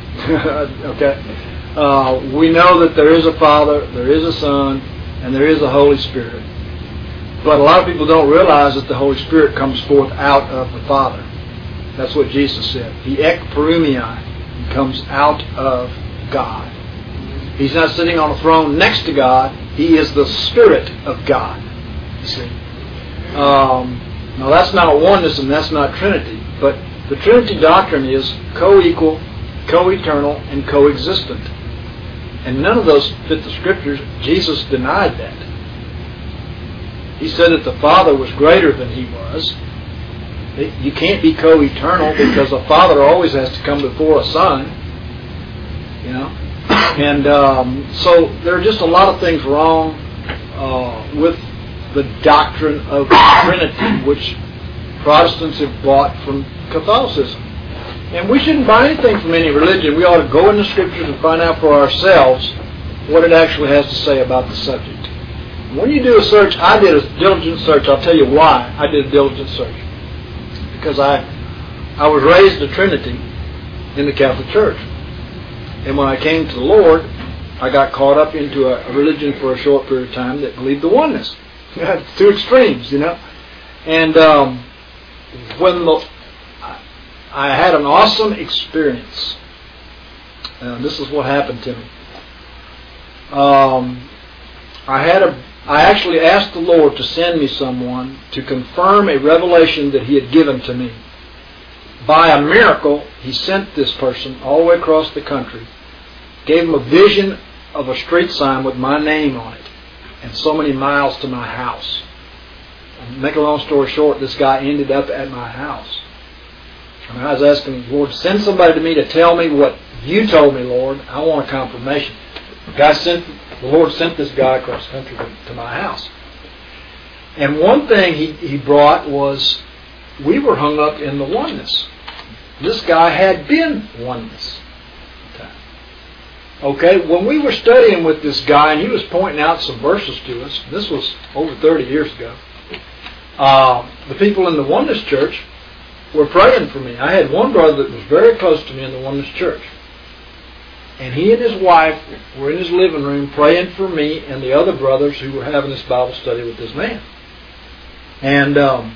Okay? Uh, we know that there is a Father, there is a Son, and there is a Holy Spirit. But a lot of people don't realize that the Holy Spirit comes forth out of the Father. That's what Jesus said. He ek parumei. He comes out of God. He's not sitting on a throne next to God. He is the Spirit of God. You see. Um, now that's not oneness and that's not Trinity. But the Trinity doctrine is co-equal, co-eternal, and co-existent. And none of those fit the Scriptures. Jesus denied that. He said that the Father was greater than He was. You can't be co-eternal because a Father always has to come before a Son. You know? And um, so there are just a lot of things wrong uh, with the doctrine of the Trinity, which Protestants have bought from Catholicism. And we shouldn't buy anything from any religion. We ought to go in the Scriptures and find out for ourselves what it actually has to say about the subject. When you do a search, I did a diligent search. I'll tell you why I did a diligent search. Because I I was raised a Trinity in the Catholic Church. And when I came to the Lord, I got caught up into a religion for a short period of time that believed the oneness. Two extremes, you know. And um, when the, I had an awesome experience. Uh, this is what happened to me. um, I had a, I actually asked the Lord to send me someone to confirm a revelation that He had given to me. By a miracle, He sent this person all the way across the country, gave him a vision of a street sign with my name on it, and so many miles to my house. And make a long story short, this guy ended up at my house. And I was asking the Lord, send somebody to me to tell me what You told me, Lord. I want a confirmation. The guy sent, the Lord sent this guy across the country to, to my house. And one thing he, he brought was, we were hung up in the oneness. This guy had been oneness. Okay, when we were studying with this guy, and he was pointing out some verses to us, this was over thirty years ago, uh, the people in the oneness church were praying for me. I had one brother that was very close to me in the oneness church. And he and his wife were in his living room praying for me and the other brothers who were having this Bible study with this man. And um,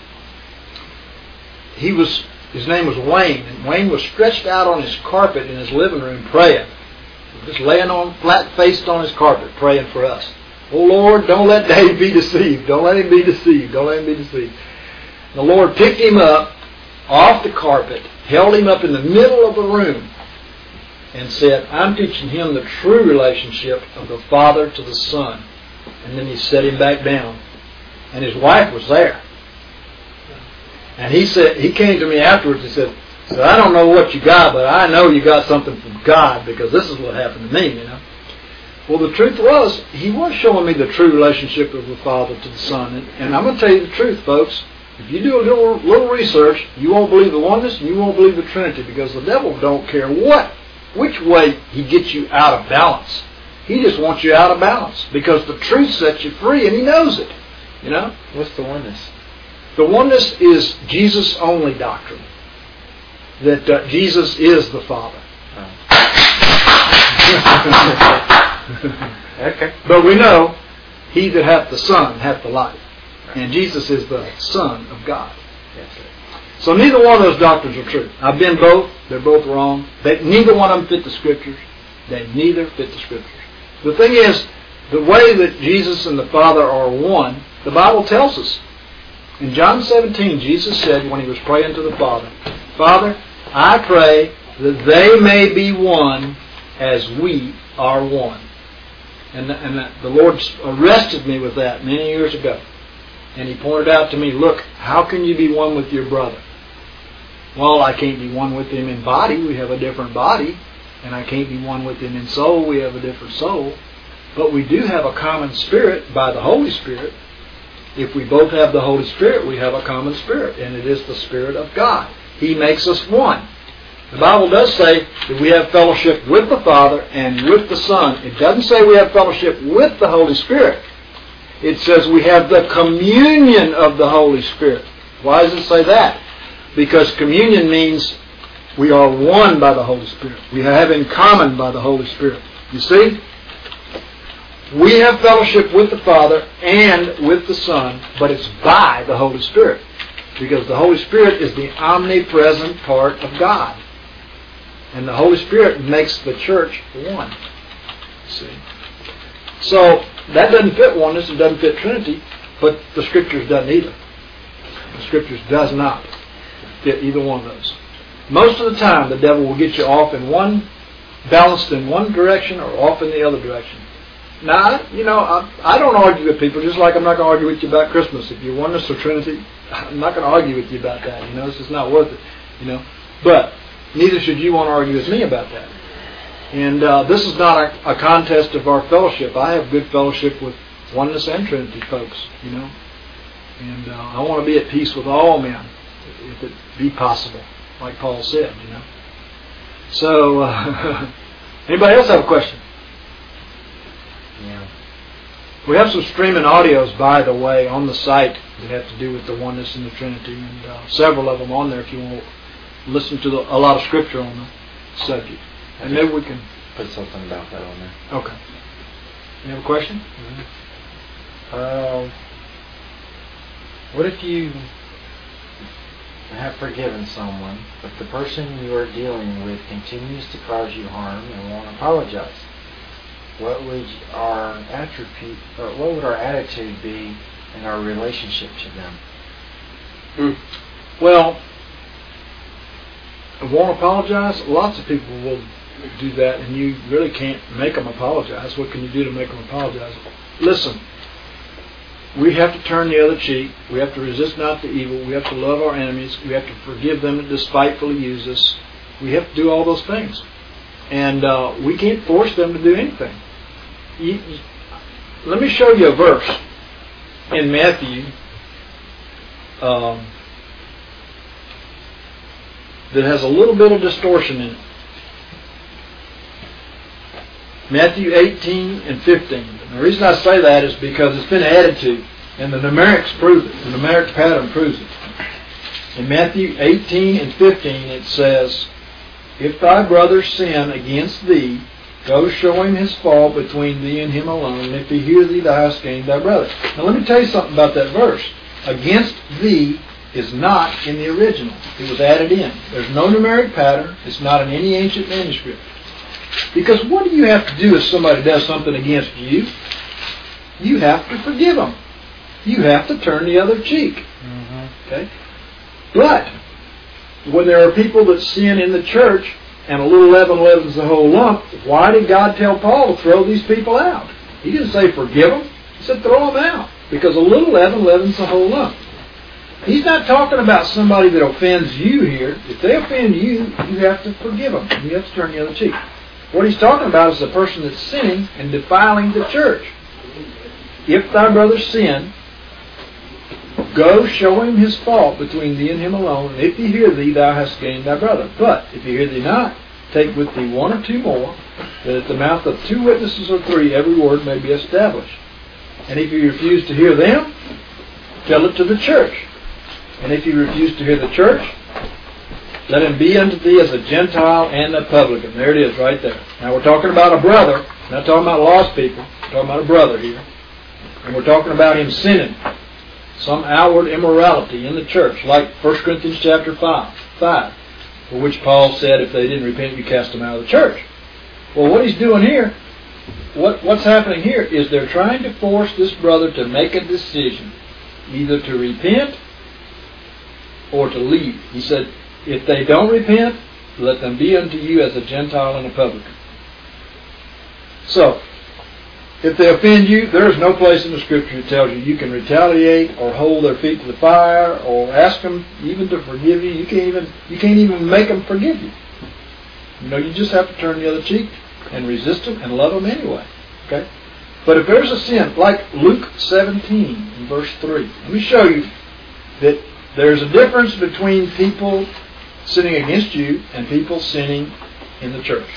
he was, his name was Wayne, and Wayne was stretched out on his carpet in his living room praying. Just laying on, flat-faced on his carpet, praying for us. Oh Lord, don't let Dave be deceived. Don't let him be deceived. Don't let him be deceived. The Lord picked him up off the carpet, held him up in the middle of the room, and said, I'm teaching him the true relationship of the Father to the Son. And then He set him back down. And his wife was there. And he said, he came to me afterwards and said, so I don't know what you got, but I know you got something from God, because this is what happened to me, you know. Well, the truth was, he was showing me the true relationship of the Father to the Son. And, and I'm going to tell you the truth, folks. If you do a little, little research, you won't believe the oneness and you won't believe the Trinity, because the devil don't care what, which way he gets you out of balance. He just wants you out of balance, because the truth sets you free, and he knows it. You know? What's the oneness? The oneness is Jesus only doctrine. That uh, Jesus is the Father. Oh. Okay. But we know, he that hath the Son hath the life. And Jesus is the Son of God. Yes, sir. So neither one of those doctrines are true. I've been both. They're both wrong. They, neither one of them fit the Scriptures. They neither fit the Scriptures. The thing is, the way that Jesus and the Father are one, the Bible tells us. In John seventeen, Jesus said when He was praying to the Father, Father, I pray that they may be one as we are one. And, the, and the, the Lord arrested me with that many years ago. And He pointed out to me, look, how can you be one with your brother? Well, I can't be one with him in body. We have a different body. And I can't be one with him in soul. We have a different soul. But we do have a common spirit by the Holy Spirit. If we both have the Holy Spirit, we have a common spirit. And it is the Spirit of God. He makes us one. The Bible does say that we have fellowship with the Father and with the Son. It doesn't say we have fellowship with the Holy Spirit. It says we have the communion of the Holy Spirit. Why does it say that? Because communion means we are one by the Holy Spirit. We have in common by the Holy Spirit. You see? We have fellowship with the Father and with the Son, but it's by the Holy Spirit. Because the Holy Spirit is the omnipresent part of God. And the Holy Spirit makes the church one. See? So, that doesn't fit oneness, it doesn't fit Trinity, but the Scriptures doesn't either. The Scriptures does not fit either one of those. Most of the time, the devil will get you off in one, balanced in one direction or off in the other direction. Now, you know, I, I don't argue with people, just like I'm not going to argue with you about Christmas. If you're oneness or Trinity, I'm not going to argue with you about that. You know, it's just not worth it. You know, but neither should you want to argue with me about that. And uh, this is not a, a contest of our fellowship. I have good fellowship with oneness and Trinity folks. You know, and uh, I want to be at peace with all men, if it be possible, like Paul said. You know. So, uh, anybody else have a question? Yeah. We have some streaming audios, by the way, on the site that have to do with the oneness and the Trinity, and uh, several of them on there if you want to listen to the, a lot of scripture on the subject. And maybe we can put something about that on there. Okay. You have a question? Mm-hmm. Um, what if you have forgiven someone, but the person you are dealing with continues to cause you harm and won't apologize? what would our attribute, or what would our attitude be in our relationship to them? Mm. Well, won't apologize? Lots of people will do that, and you really can't make them apologize. What can you do to make them apologize? Listen, we have to turn the other cheek. We have to resist not the evil. We have to love our enemies. We have to forgive them that despitefully use us. We have to do all those things. And uh, we can't force them to do anything. You, you, let me show you a verse in Matthew um, that has a little bit of distortion in it. Matthew eighteen and fifteen. And the reason I say that is because it's been added to, and the numerics prove it. The numeric pattern proves it. In Matthew eighteen and fifteen it says, "If thy brother sin against thee, go show him his fault between thee and him alone, and if he hear thee, thou hast gained thy brother." Now let me tell you something about that verse. Against thee is not in the original. It was added in. There's no numeric pattern. It's not in any ancient manuscript. Because what do you have to do if somebody does something against you? You have to forgive them. You have to turn the other cheek. Mm-hmm. Okay? But when there are people that sin in the church and a little leaven leavens the whole lump, why did God tell Paul to throw these people out? He didn't say forgive them. He said throw them out. Because a little leaven leavens the whole lump. He's not talking about somebody that offends you here. If they offend you, you have to forgive them. You have to turn the other cheek. What he's talking about is the person that's sinning and defiling the church. If thy brother sin, go show him his fault between thee and him alone, and if he hear thee, thou hast gained thy brother. But if he hear thee not, take with thee one or two more, that at the mouth of two witnesses or three every word may be established. And if he refuse to hear them, tell it to the church. And if he refuse to hear the church, let him be unto thee as a Gentile and a publican. There it is, right there. Now we're talking about a brother. We're not talking about lost people. We're talking about a brother here. And we're talking about him sinning. Some outward immorality in the church, like First Corinthians chapter five, five, for which Paul said, if they didn't repent, you cast them out of the church. Well, what he's doing here, what, what's happening here is they're trying to force this brother to make a decision, either to repent or to leave. He said, if they don't repent, let them be unto you as a Gentile and a publican. So, if they offend you, there is no place in the Scripture that tells you you can retaliate or hold their feet to the fire or ask them even to forgive you. You can't even you can't even make them forgive you. You know, you just have to turn the other cheek and resist them and love them anyway. Okay? But if there's a sin, like Luke seventeen, in verse three, let me show you that there's a difference between people sinning against you and people sinning in the church,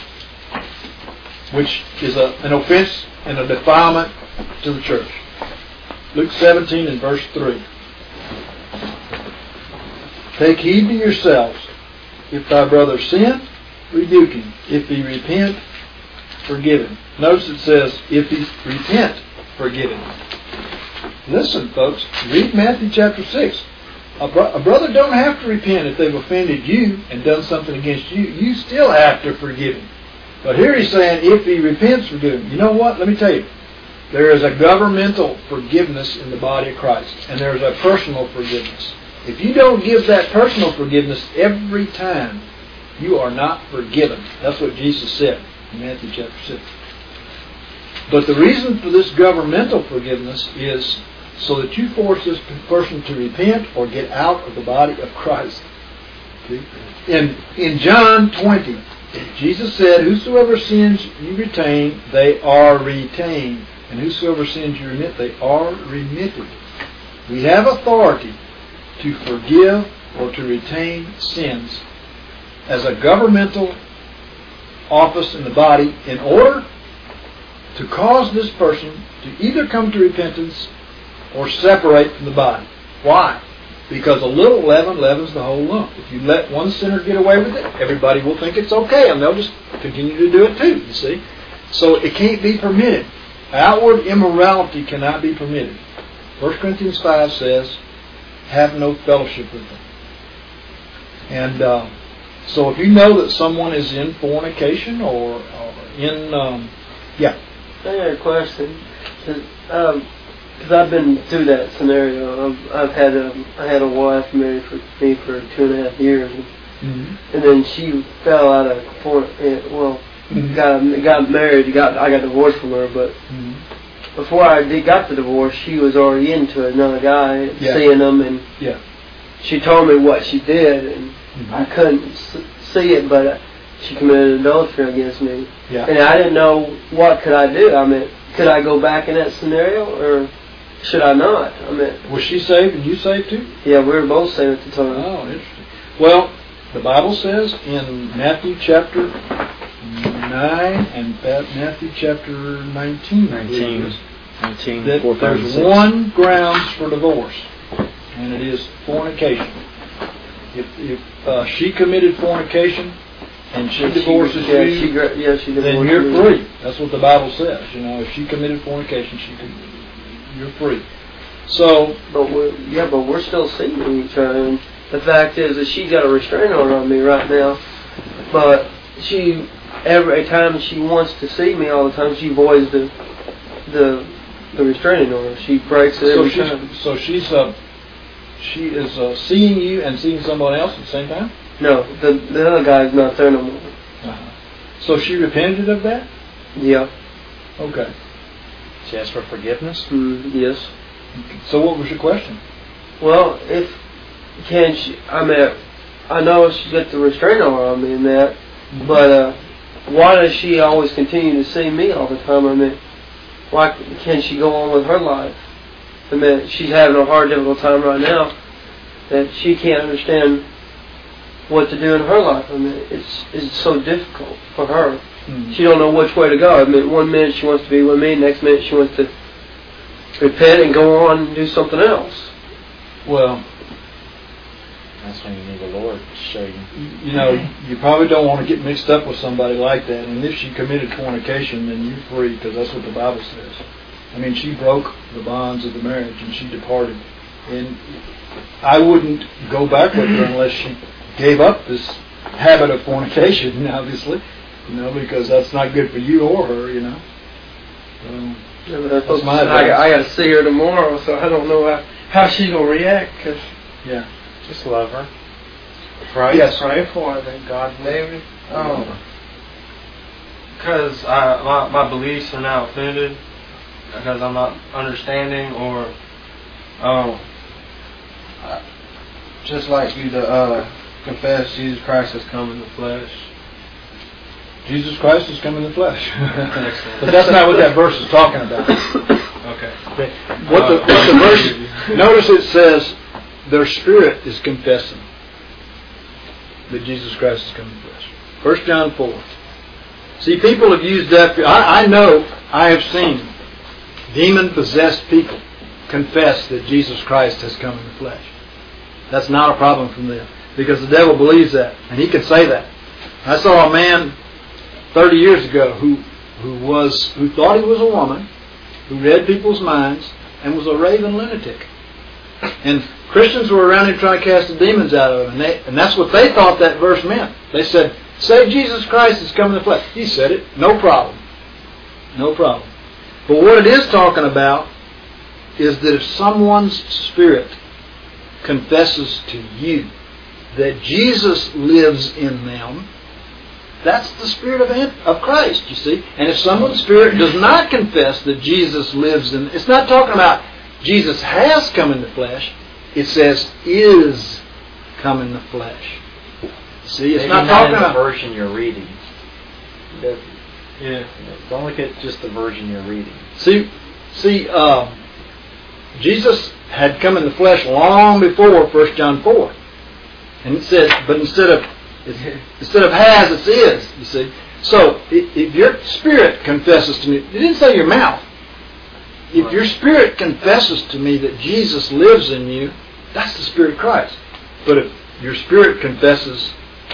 which is a, an offense and a defilement to the church. Luke seventeen and verse three. Take heed to yourselves. If thy brother sin, rebuke him. If he repent, forgive him. Notice it says, if he repent, forgive him. Listen, folks, read Matthew chapter six. A, bro- a brother don't have to repent if they've offended you and done something against you. You still have to forgive him. But here he's saying, if he repents, forgive him. You know what? Let me tell you. There is a governmental forgiveness in the body of Christ. And there is a personal forgiveness. If you don't give that personal forgiveness every time, you are not forgiven. That's what Jesus said in Matthew chapter six. But the reason for this governmental forgiveness is so that you force this person to repent or get out of the body of Christ. See? In, in John twenty, Jesus said, whosoever sins you retain, they are retained. And whosoever sins you remit, they are remitted. We have authority to forgive or to retain sins as a governmental office in the body in order to cause this person to either come to repentance or separate from the body. Why? Because a little leaven leavens the whole lump. If you let one sinner get away with it, everybody will think it's okay, and they'll just continue to do it too, you see. So it can't be permitted. Outward immorality cannot be permitted. First Corinthians five says, have no fellowship with them. And uh, so if you know that someone is in fornication or, or in um, Yeah. I got a question. Um, Because I've been through that scenario. I've, I've had a I had a wife married for me for two and a half years, and, Mm-hmm. and then she fell out of for well, Mm-hmm. got got married. Got I got divorced from her, but Mm-hmm. before I did got the divorce, she was already into another guy, Yeah. seeing him, and Yeah. she told me what she did, and Mm-hmm. I couldn't s- see it, but uh, she committed adultery against me, Yeah. and I didn't know what could I do. I mean, could I go back in that scenario, or should I not? I mean, Was she saved and you saved too? yeah, we were both saved at the time. Oh, interesting. Well, the Bible says in Matthew chapter nine and Matthew chapter nineteen, I believe it is, nineteen, that four, five, and there's six. one grounds for divorce, and it is fornication. If, if uh, she committed fornication and she divorces yeah, you, she, gra- yeah, she divorced then you're me. free. That's what the Bible says. You know, if she committed fornication, she could, you're free. So, But we're, yeah, but we're still seeing each other. And the fact is that she's got a restraining order on me right now. But she, every time she wants to see me, all the time she voids the the the restraining order. She breaks it so every she's time. so she's uh, she is uh, seeing you and seeing someone else at the same time. No, the the other guy's not there no more. Uh-huh. So she repented of that. Yeah. Okay. She asked for forgiveness. Mm, yes. So what was your question? Well, if can she? I mean, I know she's got the restraining order on me and that, Mm-hmm. but uh, why does she always continue to see me all the time? I mean, why can't she go on with her life? I mean, she's having a hard, difficult time right now that she can't understand what to do in her life. I mean, it's it's so difficult for her. Mm-hmm. She don't know which way to go. I mean, one minute she wants to be with me, next minute she wants to repent and go on and do something else. Well, That's when you need the Lord to show you. you know, you probably don't want to get mixed up with somebody like that. And if she committed fornication, then you're free, because that's what the Bible says. I mean, she broke the bonds of the marriage and she departed. And I wouldn't go back with her unless she gave up this habit of fornication, obviously, you know, because that's not good for you or her, you know. Um, Yeah, but I, That's my I, advice. I got to see her tomorrow, so I don't know how, how she's going to react. Cause yeah. Just love her. Pray, Yes. pray for her that God David. Um, because I my, my beliefs are now offended because I'm not understanding or um I, just like you to uh, confess Jesus Christ has come in the flesh. Jesus Christ has come in the flesh. But that's not what that verse is talking about. Okay. Okay. What the, what the verse, notice it says, their spirit is confessing that Jesus Christ has come in the flesh. First John four. See, people have used that. I, I know, I have seen demon-possessed people confess that Jesus Christ has come in the flesh. That's not a problem from them, because the devil believes that, and he can say that. I saw a man thirty years ago who who was who thought he was a woman, who read people's minds, and was a raving lunatic. And Christians were around him trying to cast the demons out of him, and, they, and that's what they thought that verse meant. They said, "Say Jesus Christ has come in the flesh." He said it, no problem, no problem. But what it is talking about is that if someone's spirit confesses to you that Jesus lives in them, that's the Spirit of of Christ, you see. And if someone's spirit does not confess that Jesus lives in, it's not talking about Jesus has come in the flesh. It says is come in the flesh. See, it's Maybe not not talking in the about version you're reading. The- Yeah. Don't look at just the version you're reading. See, see, uh, Jesus had come in the flesh long before First John four, and it said, but instead of instead of has, it's is. You see, so if, if your spirit confesses to me, it didn't say your mouth. If Right. your spirit confesses to me that Jesus lives in you, that's the Spirit of Christ. But if your spirit confesses,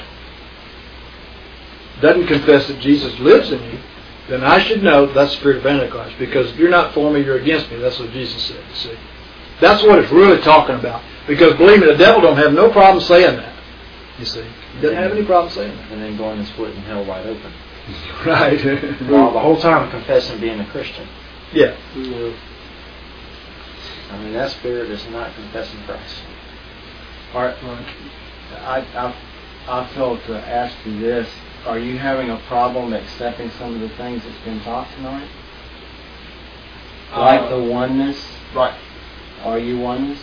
doesn't confess that Jesus lives in you, then I should know that's the spirit of Antichrist, because if you're not for me, you're against me. That's what Jesus said, you see. That's what it's really talking about. Because believe me, the devil don't have no problem saying that, you see. He doesn't have any problem saying that. And then going and splitting hell wide open. Right. While the whole time confessing being a Christian. Yeah. Yeah. I mean, that spirit is not confessing Christ. All right, I, I, I felt to ask you this. Are you having a problem accepting some of the things that's been taught tonight? Like Uh, the oneness? Right. Are you oneness?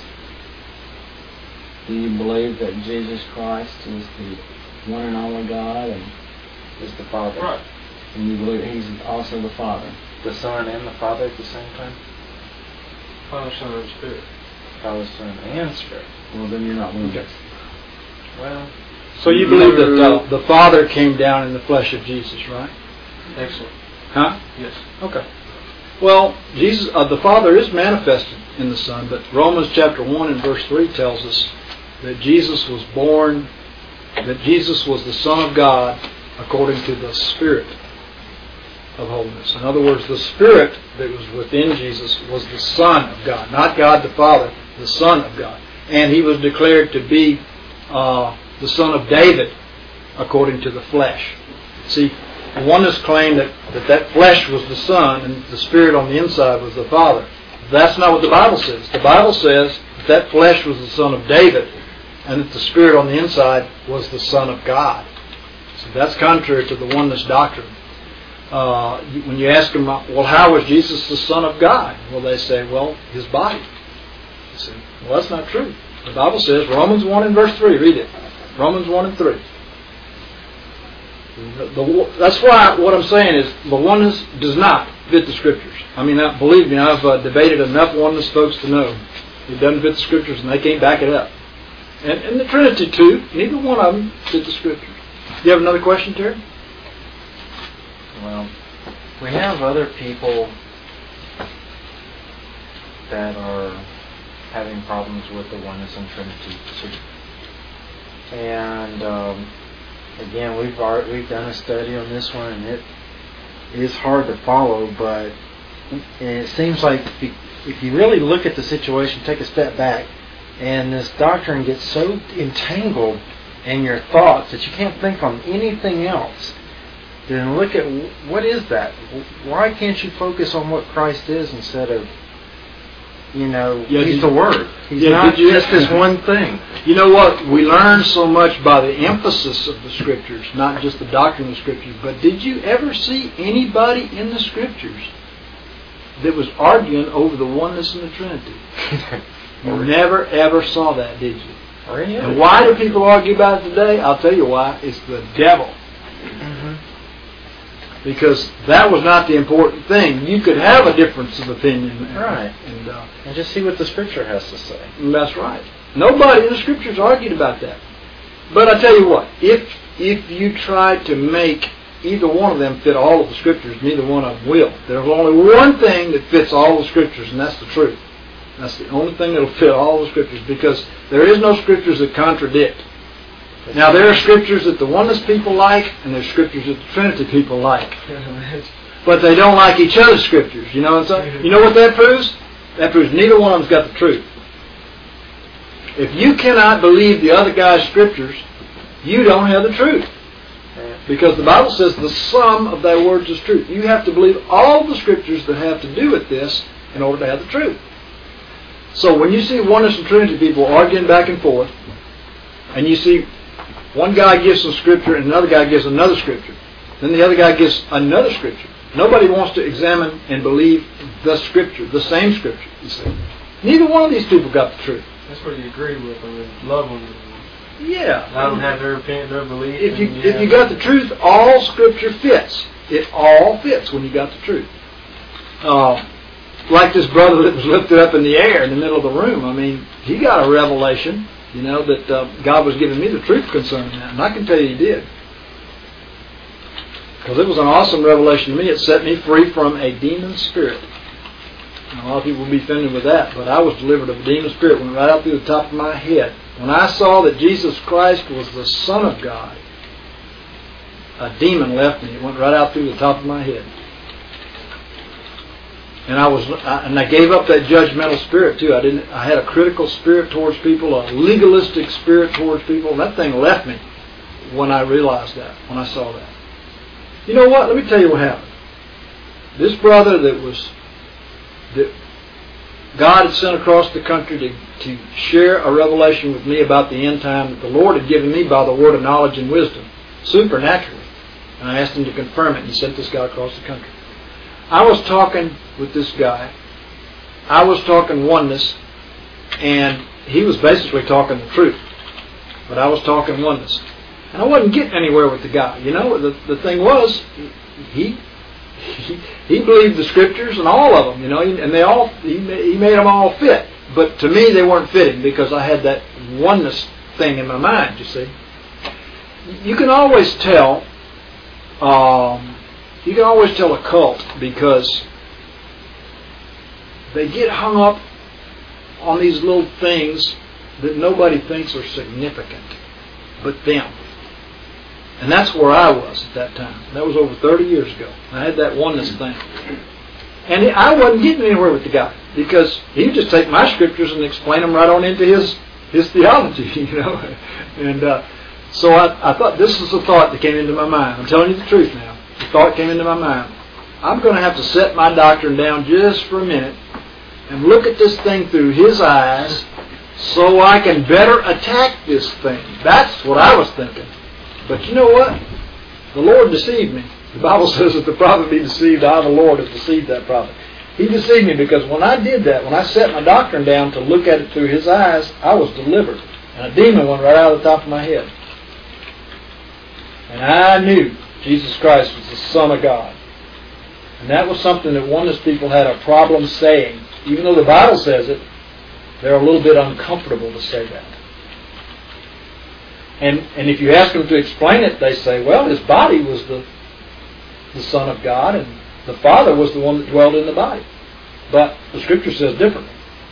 Do you believe that Jesus Christ is the one and only God and Is the Father. Right. and you believe He's also the Father? The Son and the Father at the same time? Father, Son, and Spirit. Father, Son, and Spirit. Well, then you're not oneness. Well, So you believe that uh, the Father came down in the flesh of Jesus, right? Excellent. Huh? Yes. Okay. Well, Jesus, uh, the Father is manifested in the Son, but Romans chapter one and verse three tells us that Jesus was born, that Jesus was the Son of God according to the Spirit of holiness. In other words, the Spirit that was within Jesus was the Son of God, not God the Father, the Son of God. And He was declared to be uh, the Son of David according to the flesh. See, the oneness claimed that, that that flesh was the Son and the Spirit on the inside was the Father. That's not what the Bible says. The Bible says that that flesh was the Son of David and that the Spirit on the inside was the Son of God. So that's contrary to the oneness doctrine. Uh, when you ask them, well, how was Jesus the Son of God? Well, they say, well, His body. You say, well, that's not true. The Bible says, Romans one and verse three, read it. Romans one and three. The, the, that's why what I'm saying is the oneness does not fit the Scriptures. I mean, I, believe me, I've uh, debated enough oneness folks to know it doesn't fit the Scriptures and they can't back it up. And, and the Trinity too, neither one of them fit the Scriptures. Do you have another question, Terry? well, we have other people that are having problems with the oneness and Trinity too. And um, again, we've already, we've done a study on this one, and it is hard to follow. But it seems like if you, if you really look at the situation, take a step back, and this doctrine gets so entangled in your thoughts that you can't think on anything else, then look at what is that? Why can't you focus on what Christ is instead of, you know, Yeah, He's did- the Word. He's yeah, not did you- just this one thing. You know what? We learn so much by the emphasis of the Scriptures, not just the doctrine of the Scriptures. But did you ever see anybody in the Scriptures that was arguing over the oneness and the Trinity? You never ever saw that, did you? Or any other. And why do people argue about it today? I'll tell you why. It's the devil. Mhm. Because that was not the important thing. You could have a difference of opinion. And, Right. And, uh, And just see what the Scripture has to say. and that's right. Nobody in the Scriptures argued about that. But I tell you what, if if you try to make either one of them fit all of the Scriptures, neither one of them will. There's only one thing that fits all the Scriptures, and that's the truth. That's the only thing that will fit all the Scriptures, because there is no Scriptures that contradict. Now, there are Scriptures that the oneness people like, and there's Scriptures that the Trinity people like. But they don't like each other's Scriptures. You know what I'm saying? You know what that proves? That proves neither one of them's got the truth. If you cannot believe the other guy's Scriptures, you don't have the truth. Because the Bible says the sum of thy words is truth. You have to believe all the Scriptures that have to do with this in order to have the truth. So when you see oneness and Trinity people arguing back and forth, and you see one guy gives some Scripture and another guy gives another Scripture, then the other guy gives another Scripture. Nobody wants to examine and believe the Scripture, the same Scripture, you see. Neither one of these people got the truth. That's what you agree with them and love them. Yeah. I don't have their opinion, their belief. If you and, if you got the truth, all Scripture fits. It all fits when you got the truth. Uh, like this brother that was lifted up in the air in the middle of the room. I mean, he got a revelation, you know, that uh, God was giving me the truth concerning that, and I can tell you He did. Because it was an awesome revelation to me. It set me free from a demon spirit. And a lot of people will be offended with that, but I was delivered of a demon spirit. Went right out through the top of my head. When I saw that Jesus Christ was the Son of God, a demon left me. It went right out through the top of my head. And I was, I, and I gave up that judgmental spirit too. I didn't. I had a critical spirit towards people, a legalistic spirit towards people. And that thing left me when I realized that, when I saw that. You know what? Let me tell you what happened. This brother that was that God had sent across the country to, to share a revelation with me about the end time that the Lord had given me by the word of knowledge and wisdom, supernaturally. And I asked him to confirm it, and he sent this guy across the country. I was talking with this guy. I was talking oneness, and he was basically talking the truth. But I was talking oneness. And I wasn't getting anywhere with the guy. You know, the, the thing was, he... He, he believed the scriptures and all of them, you know, and they all he, he made them all fit. But to me, they weren't fitting because I had that oneness thing in my mind. You see, you can always tell. Um, you can always tell a cult because they get hung up on these little things that nobody thinks are significant, but them. And that's where I was at that time. That was over thirty years ago. I had that oneness thing. And I wasn't getting anywhere with the guy because he would just take my scriptures and explain them right on into his his theology, you know. And uh, so I, I thought, this is a thought that came into my mind. I'm telling you the truth now. The thought came into my mind. I'm going to have to set my doctrine down just for a minute and look at this thing through his eyes so I can better attack this thing. That's what I was thinking. But you know what? The Lord deceived me. The Bible says that the prophet be deceived. I, the Lord, have deceived that prophet. He deceived me because when I did that, when I set my doctrine down to look at it through his eyes, I was delivered. And a demon went right out of the top of my head. And I knew Jesus Christ was the Son of God. And that was something that oneness people had a problem saying. Even though the Bible says it, they're a little bit uncomfortable to say that. And and if you ask them to explain it, they say, well, his body was the the Son of God, and the Father was the one that dwelled in the body. But the Scripture says differently.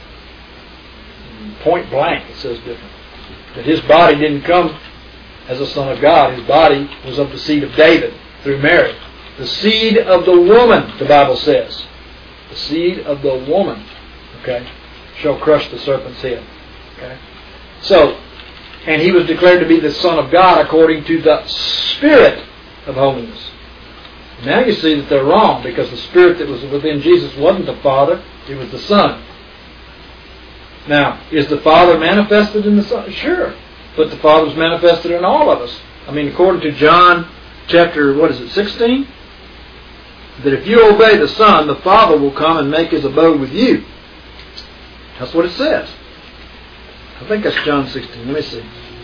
Point blank, it says differently. That his body didn't come as a Son of God. His body was of the seed of David through Mary. The seed of the woman, the Bible says. The seed of the woman, okay, shall crush the serpent's head. Okay? So, and he was declared to be the Son of God according to the Spirit of holiness. Now you see that they're wrong because the Spirit that was within Jesus wasn't the Father, it was the Son. Now, is the Father manifested in the Son? Sure. But the Father was manifested in all of us. I mean, according to John chapter, what is it, sixteen? That if you obey the Son, the Father will come and make His abode with you. That's what it says. I think that's John sixteen. Let me see.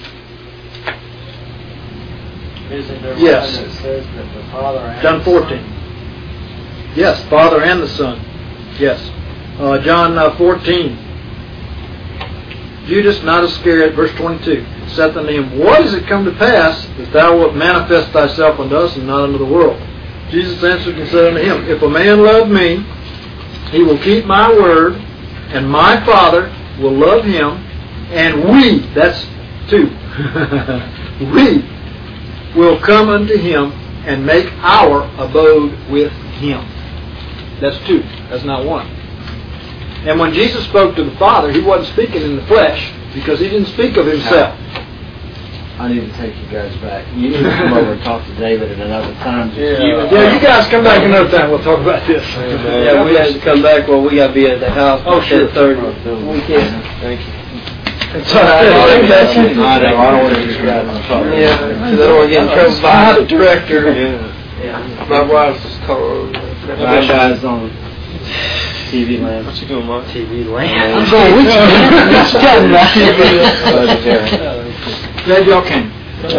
Isn't there Yes. one that says that the Father and John the fourteen. Son? Yes, Father and the Son. Yes. Uh, John uh, fourteen. Judas, not Iscariot, verse twenty-two, saith unto him, what is it come to pass that thou wilt manifest thyself unto us and not unto the world? Jesus answered and said unto him, if a man love me, he will keep my word, and my Father will love him, and we, that's two, we will come unto him and make our abode with him. That's two. That's not one. And when Jesus spoke to the Father, He wasn't speaking in the flesh because He didn't speak of Himself. I need to take you guys back. You need to come over and talk to David at another time. Yeah, yeah, you guys come back another time. We'll talk about this. Yeah, we have to come back. Well, we got to be at the house. Oh, sure. ten thirty. We can't. Thank you. It's all right. I know. I don't want to describe myself. Yeah, because I don't want to get in trouble by the director. Yeah. Yeah. My wife's just calling. My guy's on T V land. What you doing, Mark? T V land. I'm going, which man? What you talking about? Glad y'all came.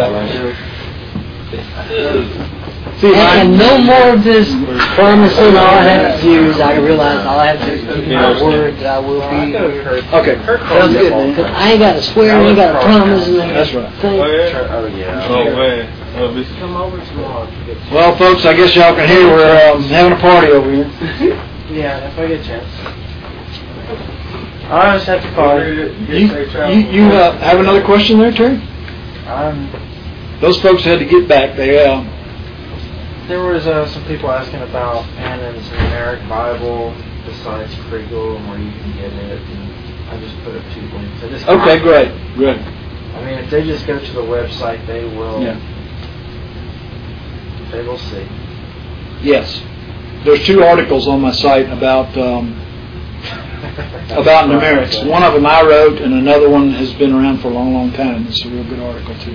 See, And no more of this promising. All I have to do is I realize all I have to do is keep my word that I will be. okay, sounds good, man. Because I ain't got to swear, I ain't got to promise, and That's right. thing. Oh yeah. Oh man. Oh, this Come over tomorrow. Well, folks, I guess y'all can hear we're um, having a party over here. Yeah, if I get a chance. I just have to call you. You, you, you uh, have another question there, Terry? Um, Those folks had to get back. They uh, there was uh, some people asking about Annan's numeric Bible besides Kriegel and where you can get it. And I just put up two links. I just okay, great, good. I mean, if they just go to the website, they will. Yeah. They will see. Yes. There's two articles on my site about um, about numerics. One of them I wrote, and another one has been around for a long, long time. It's a real good article too.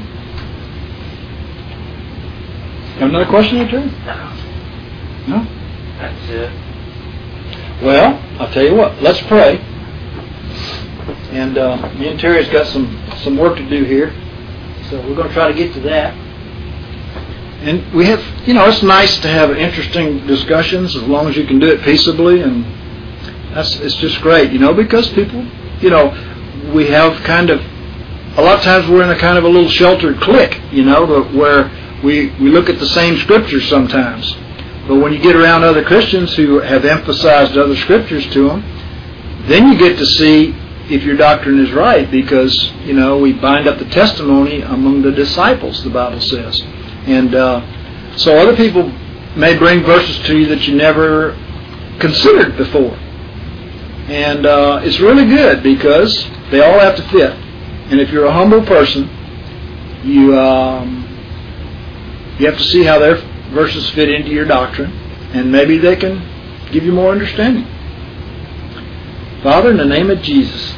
Have another question or two? No? That's it. Well, I'll tell you what. Let's pray. And uh, me and Terry's got some, some work to do here, so we're going to try to get to that. And we have, you know, it's nice to have interesting discussions as long as you can do it peaceably, and that's it's just great, you know, because people, you know, we have kind of, a lot of times we're in a kind of a little sheltered clique, you know, where we, we look at the same scriptures sometimes. But when you get around other Christians who have emphasized other scriptures to them, then you get to see if your doctrine is right, because, you know, we bind up the testimony among the disciples, the Bible says. And uh, so other people may bring verses to you that you never considered before. And uh, it's really good because they all have to fit. And if you're a humble person, you um, you have to see how their verses fit into your doctrine, and maybe they can give you more understanding. Father, in the name of Jesus,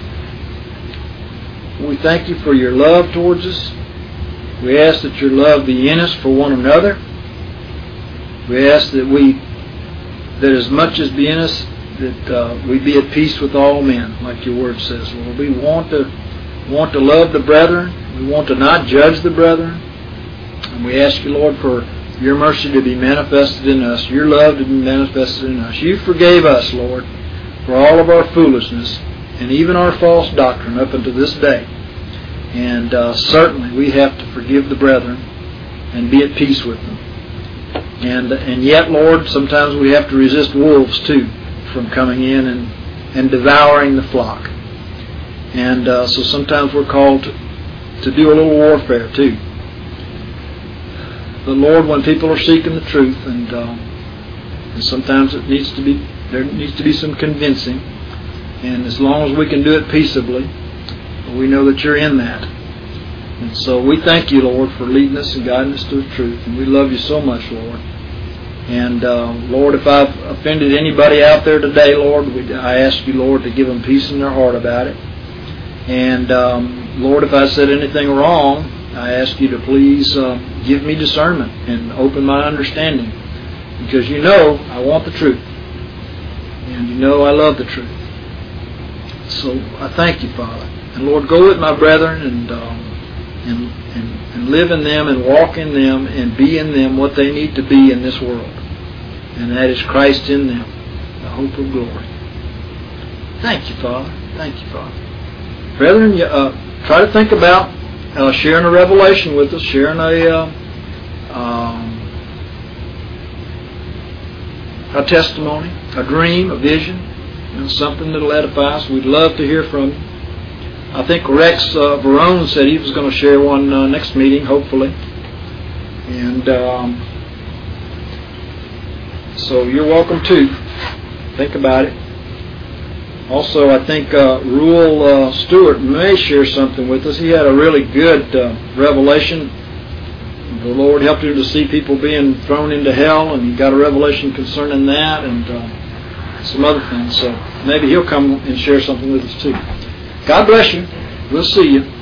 we thank you for your love towards us. We ask that your love be in us for one another. We ask that we, that as much as be in us, that uh, we be at peace with all men, like your word says, Lord. We want to want to love the brethren. We want to not judge the brethren. And we ask you, Lord, for your mercy to be manifested in us, your love to be manifested in us. You forgave us, Lord, for all of our foolishness and even our false doctrine up unto this day. And uh, certainly we have to forgive the brethren and be at peace with them. And and yet, Lord, sometimes we have to resist wolves too from coming in and, and devouring the flock. And uh, so sometimes we're called to, to do a little warfare too. But Lord, when people are seeking the truth, and, um, and sometimes it needs to be there needs to be some convincing, and as long as we can do it peaceably, we know that you're in that. And so we thank you, Lord, for leading us and guiding us to the truth, and we love you so much, Lord. And uh, Lord, if I've offended anybody out there today, Lord, we, I ask you, Lord, to give them peace in their heart about it. And um, Lord, if I said anything wrong, I ask you to please uh, give me discernment and open my understanding, because you know I want the truth, and you know I love the truth. So I thank you, Father. And Lord, go with my brethren and, um, and and and live in them and walk in them and be in them what they need to be in this world, and that is Christ in them, the hope of glory. Thank you, Father. Thank you, Father. Brethren, uh, try to think about Uh, sharing a revelation with us, sharing a uh, um, a testimony, a dream, a vision, you know, something that'll edify us. We'd love to hear from you. I think Rex uh, Verone said he was going to share one uh, next meeting, hopefully. And um, so you're welcome too. Think about it. Also, I think uh, Reuel uh, Stewart may share something with us. He had a really good uh, revelation. The Lord helped him to see people being thrown into hell, and he got a revelation concerning that and uh, some other things. So maybe he'll come and share something with us too. God bless you. We'll see you.